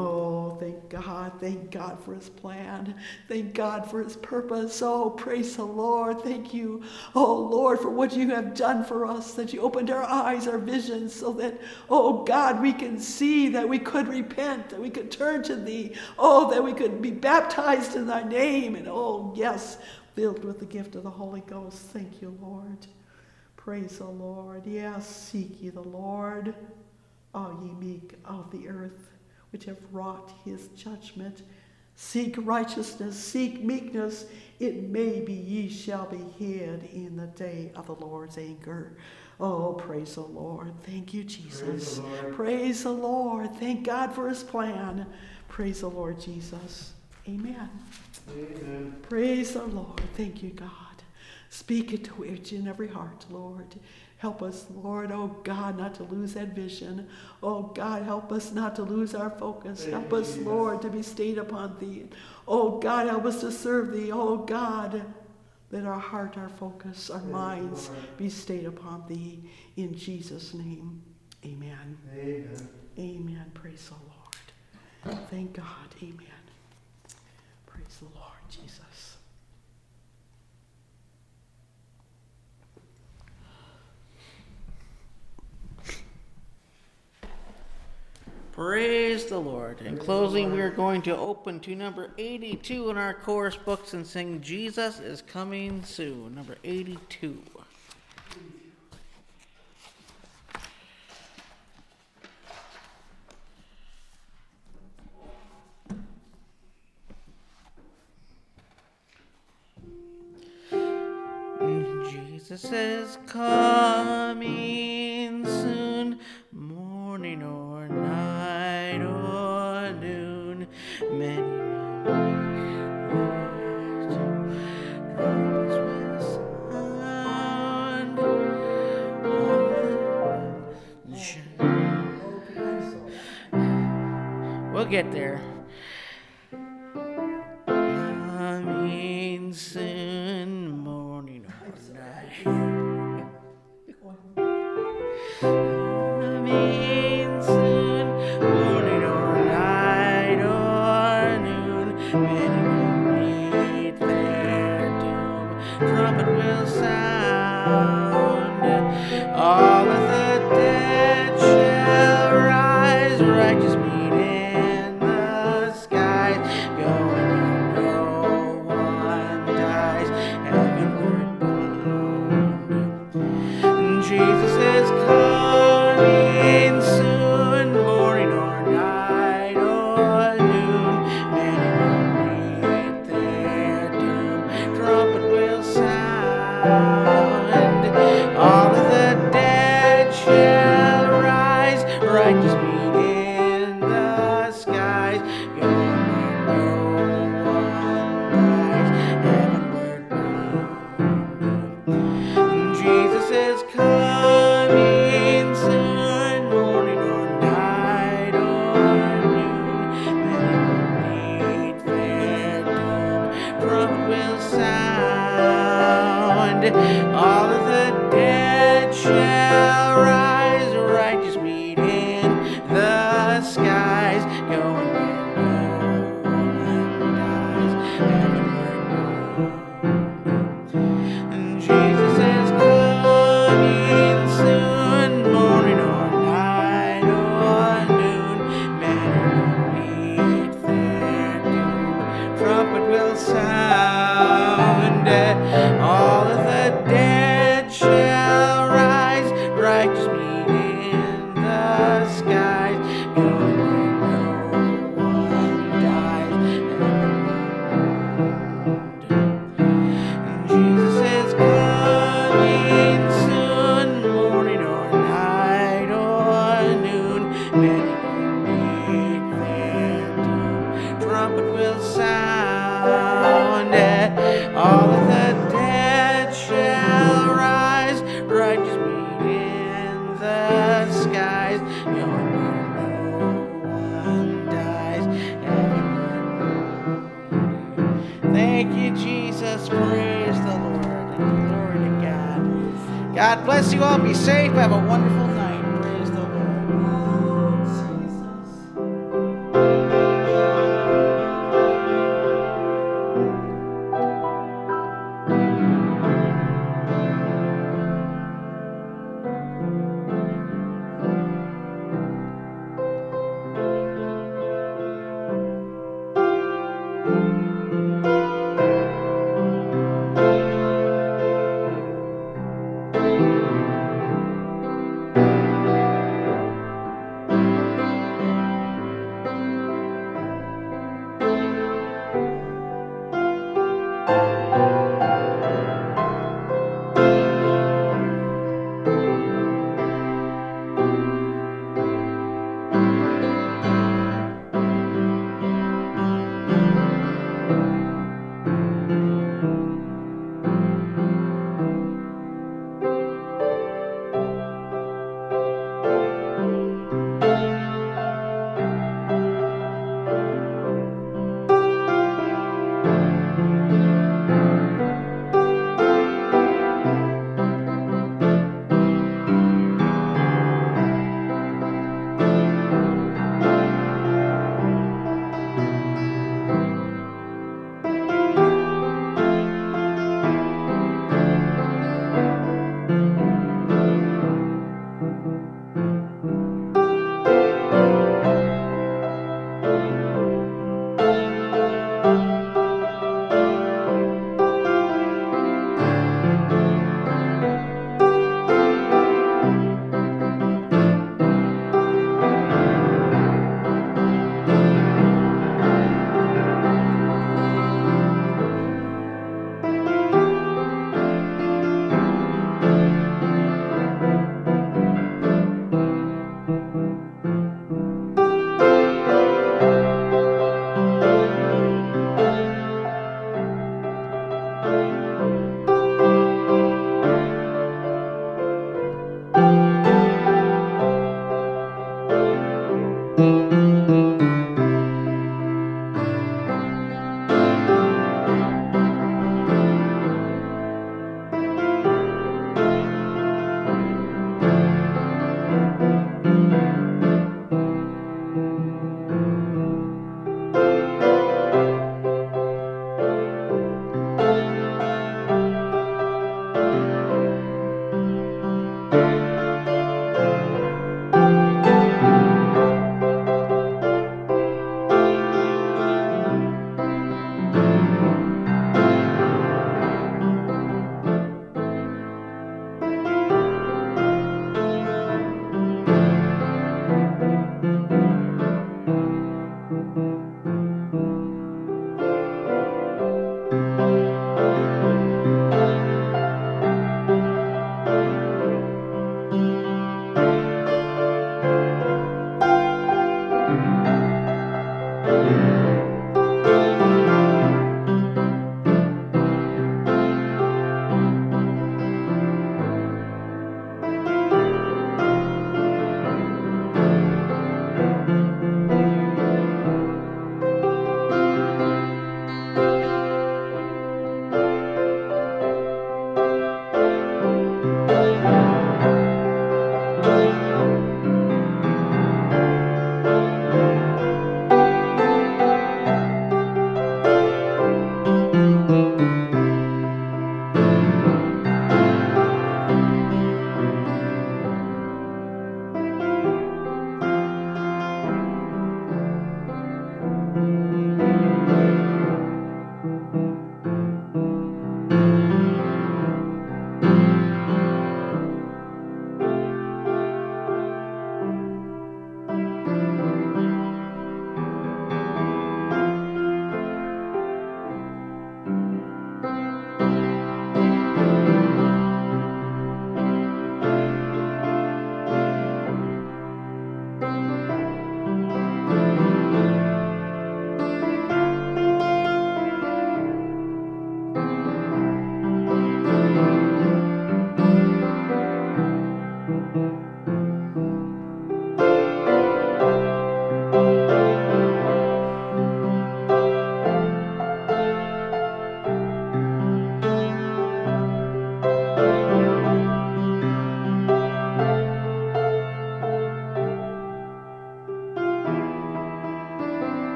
Oh, thank God. Thank God for his plan. Thank God for his purpose. Oh, praise the Lord. Thank you, oh, Lord, for what you have done for us, that you opened our eyes, our visions, so that, oh God, we can see, that we could repent, that we could turn to thee, oh, that we could be baptized in thy name, and oh, yes, filled with the gift of the Holy Ghost. Thank you, Lord. Praise the Lord. Yes, seek ye the Lord, all ye meek of the earth, which have wrought his judgment. Seek righteousness, seek meekness. It may be ye shall be hid in the day of the Lord's anger. Oh, praise the Lord. Thank you, Jesus. Praise the Lord. Praise the Lord. Thank God for his plan. Praise the Lord Jesus. Amen. Amen. Praise the Lord. Thank you, God. Speak it to each and every heart, Lord. Help us, Lord, oh God, not to lose that vision. Oh God, help us not to lose our focus. Help us, Lord, to be stayed upon thee. Oh God, help us to serve thee. Oh God, let our heart, our focus, our minds be stayed upon thee. In Jesus' name, amen. Amen. Amen. Praise the Lord. Thank God. Amen. Praise the Lord Jesus. Praise the Lord. In closing, we are going to open to number eighty-two in our chorus books and sing Jesus is Coming Soon. Number eighty-two. Jesus is coming soon, morning or night or noon. Many trumpets will sound. We'll get there. Coming soon, morning or night. Coming soon, morning or trumpet will sound. All of the dead shall rise, righteous meet in the skies. Going where no one dies, heavenward bound. Jesus is coming soon, morning or night or noon. Many will meet their doom. Trumpet will sound. All of the dead shall rise, righteous meet in the skies. Going where no one dies, heavenward bound. Jesus is coming soon, morning or night or noon. Many will meet their doom. Trumpet will sound. All of the dead shall rise, righteous meet in the skies. Going where no one dies, heavenward bound. And Jesus is coming soon, morning or night or noon. Many will meet their doom. Trumpet will sound. All of the dead shall rise, righteous meet in the skies. Going where no one dies, and Jesus is coming soon, morning or night or noon. Many will meet their doom. Trumpet will sound. All of the dead shall rise, righteous meet in the skies. Going where no one dies, heavenward. Thank you, Jesus. Praise the Lord. And glory to God. God bless you all. Be safe. Have a wonderful night. Praise the Lord. Oh, Jesus.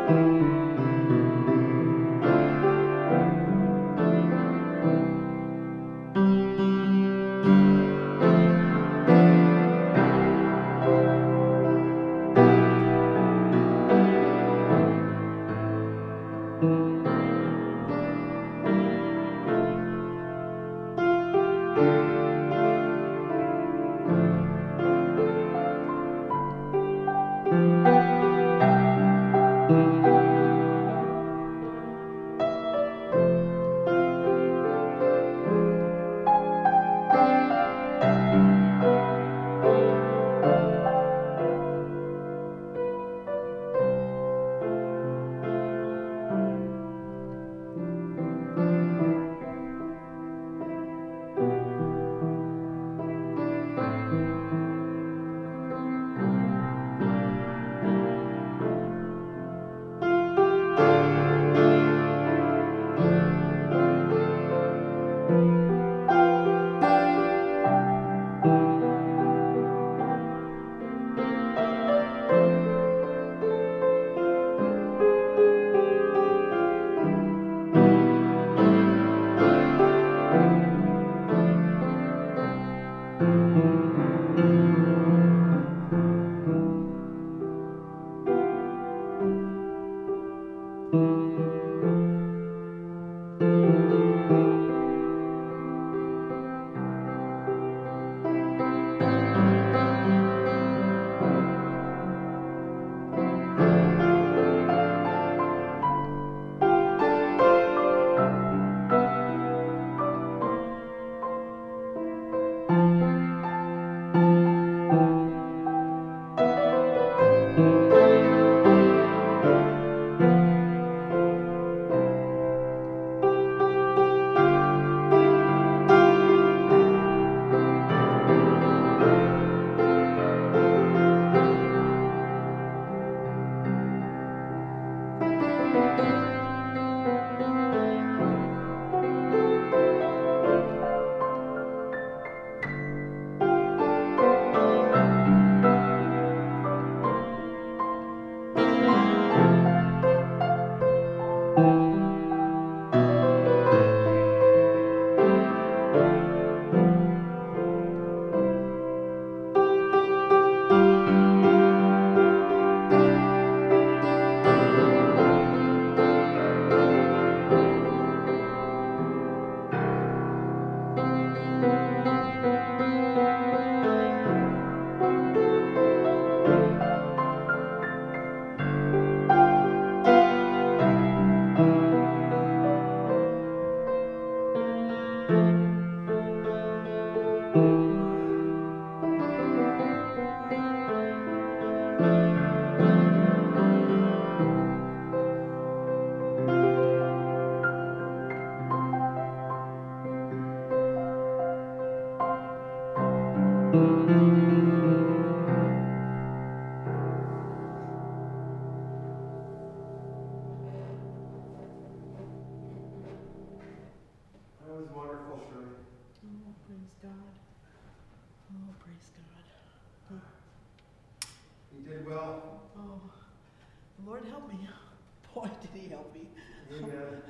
Lord help me. Boy, did he help me. Amen.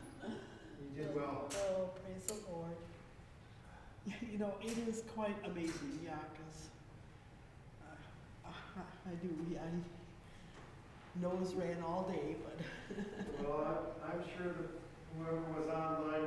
You did well. Oh, praise the Lord. You know, it is quite amazing, yeah, because uh, I do, I nose ran all day, but. Well, I'm, I'm sure that whoever was online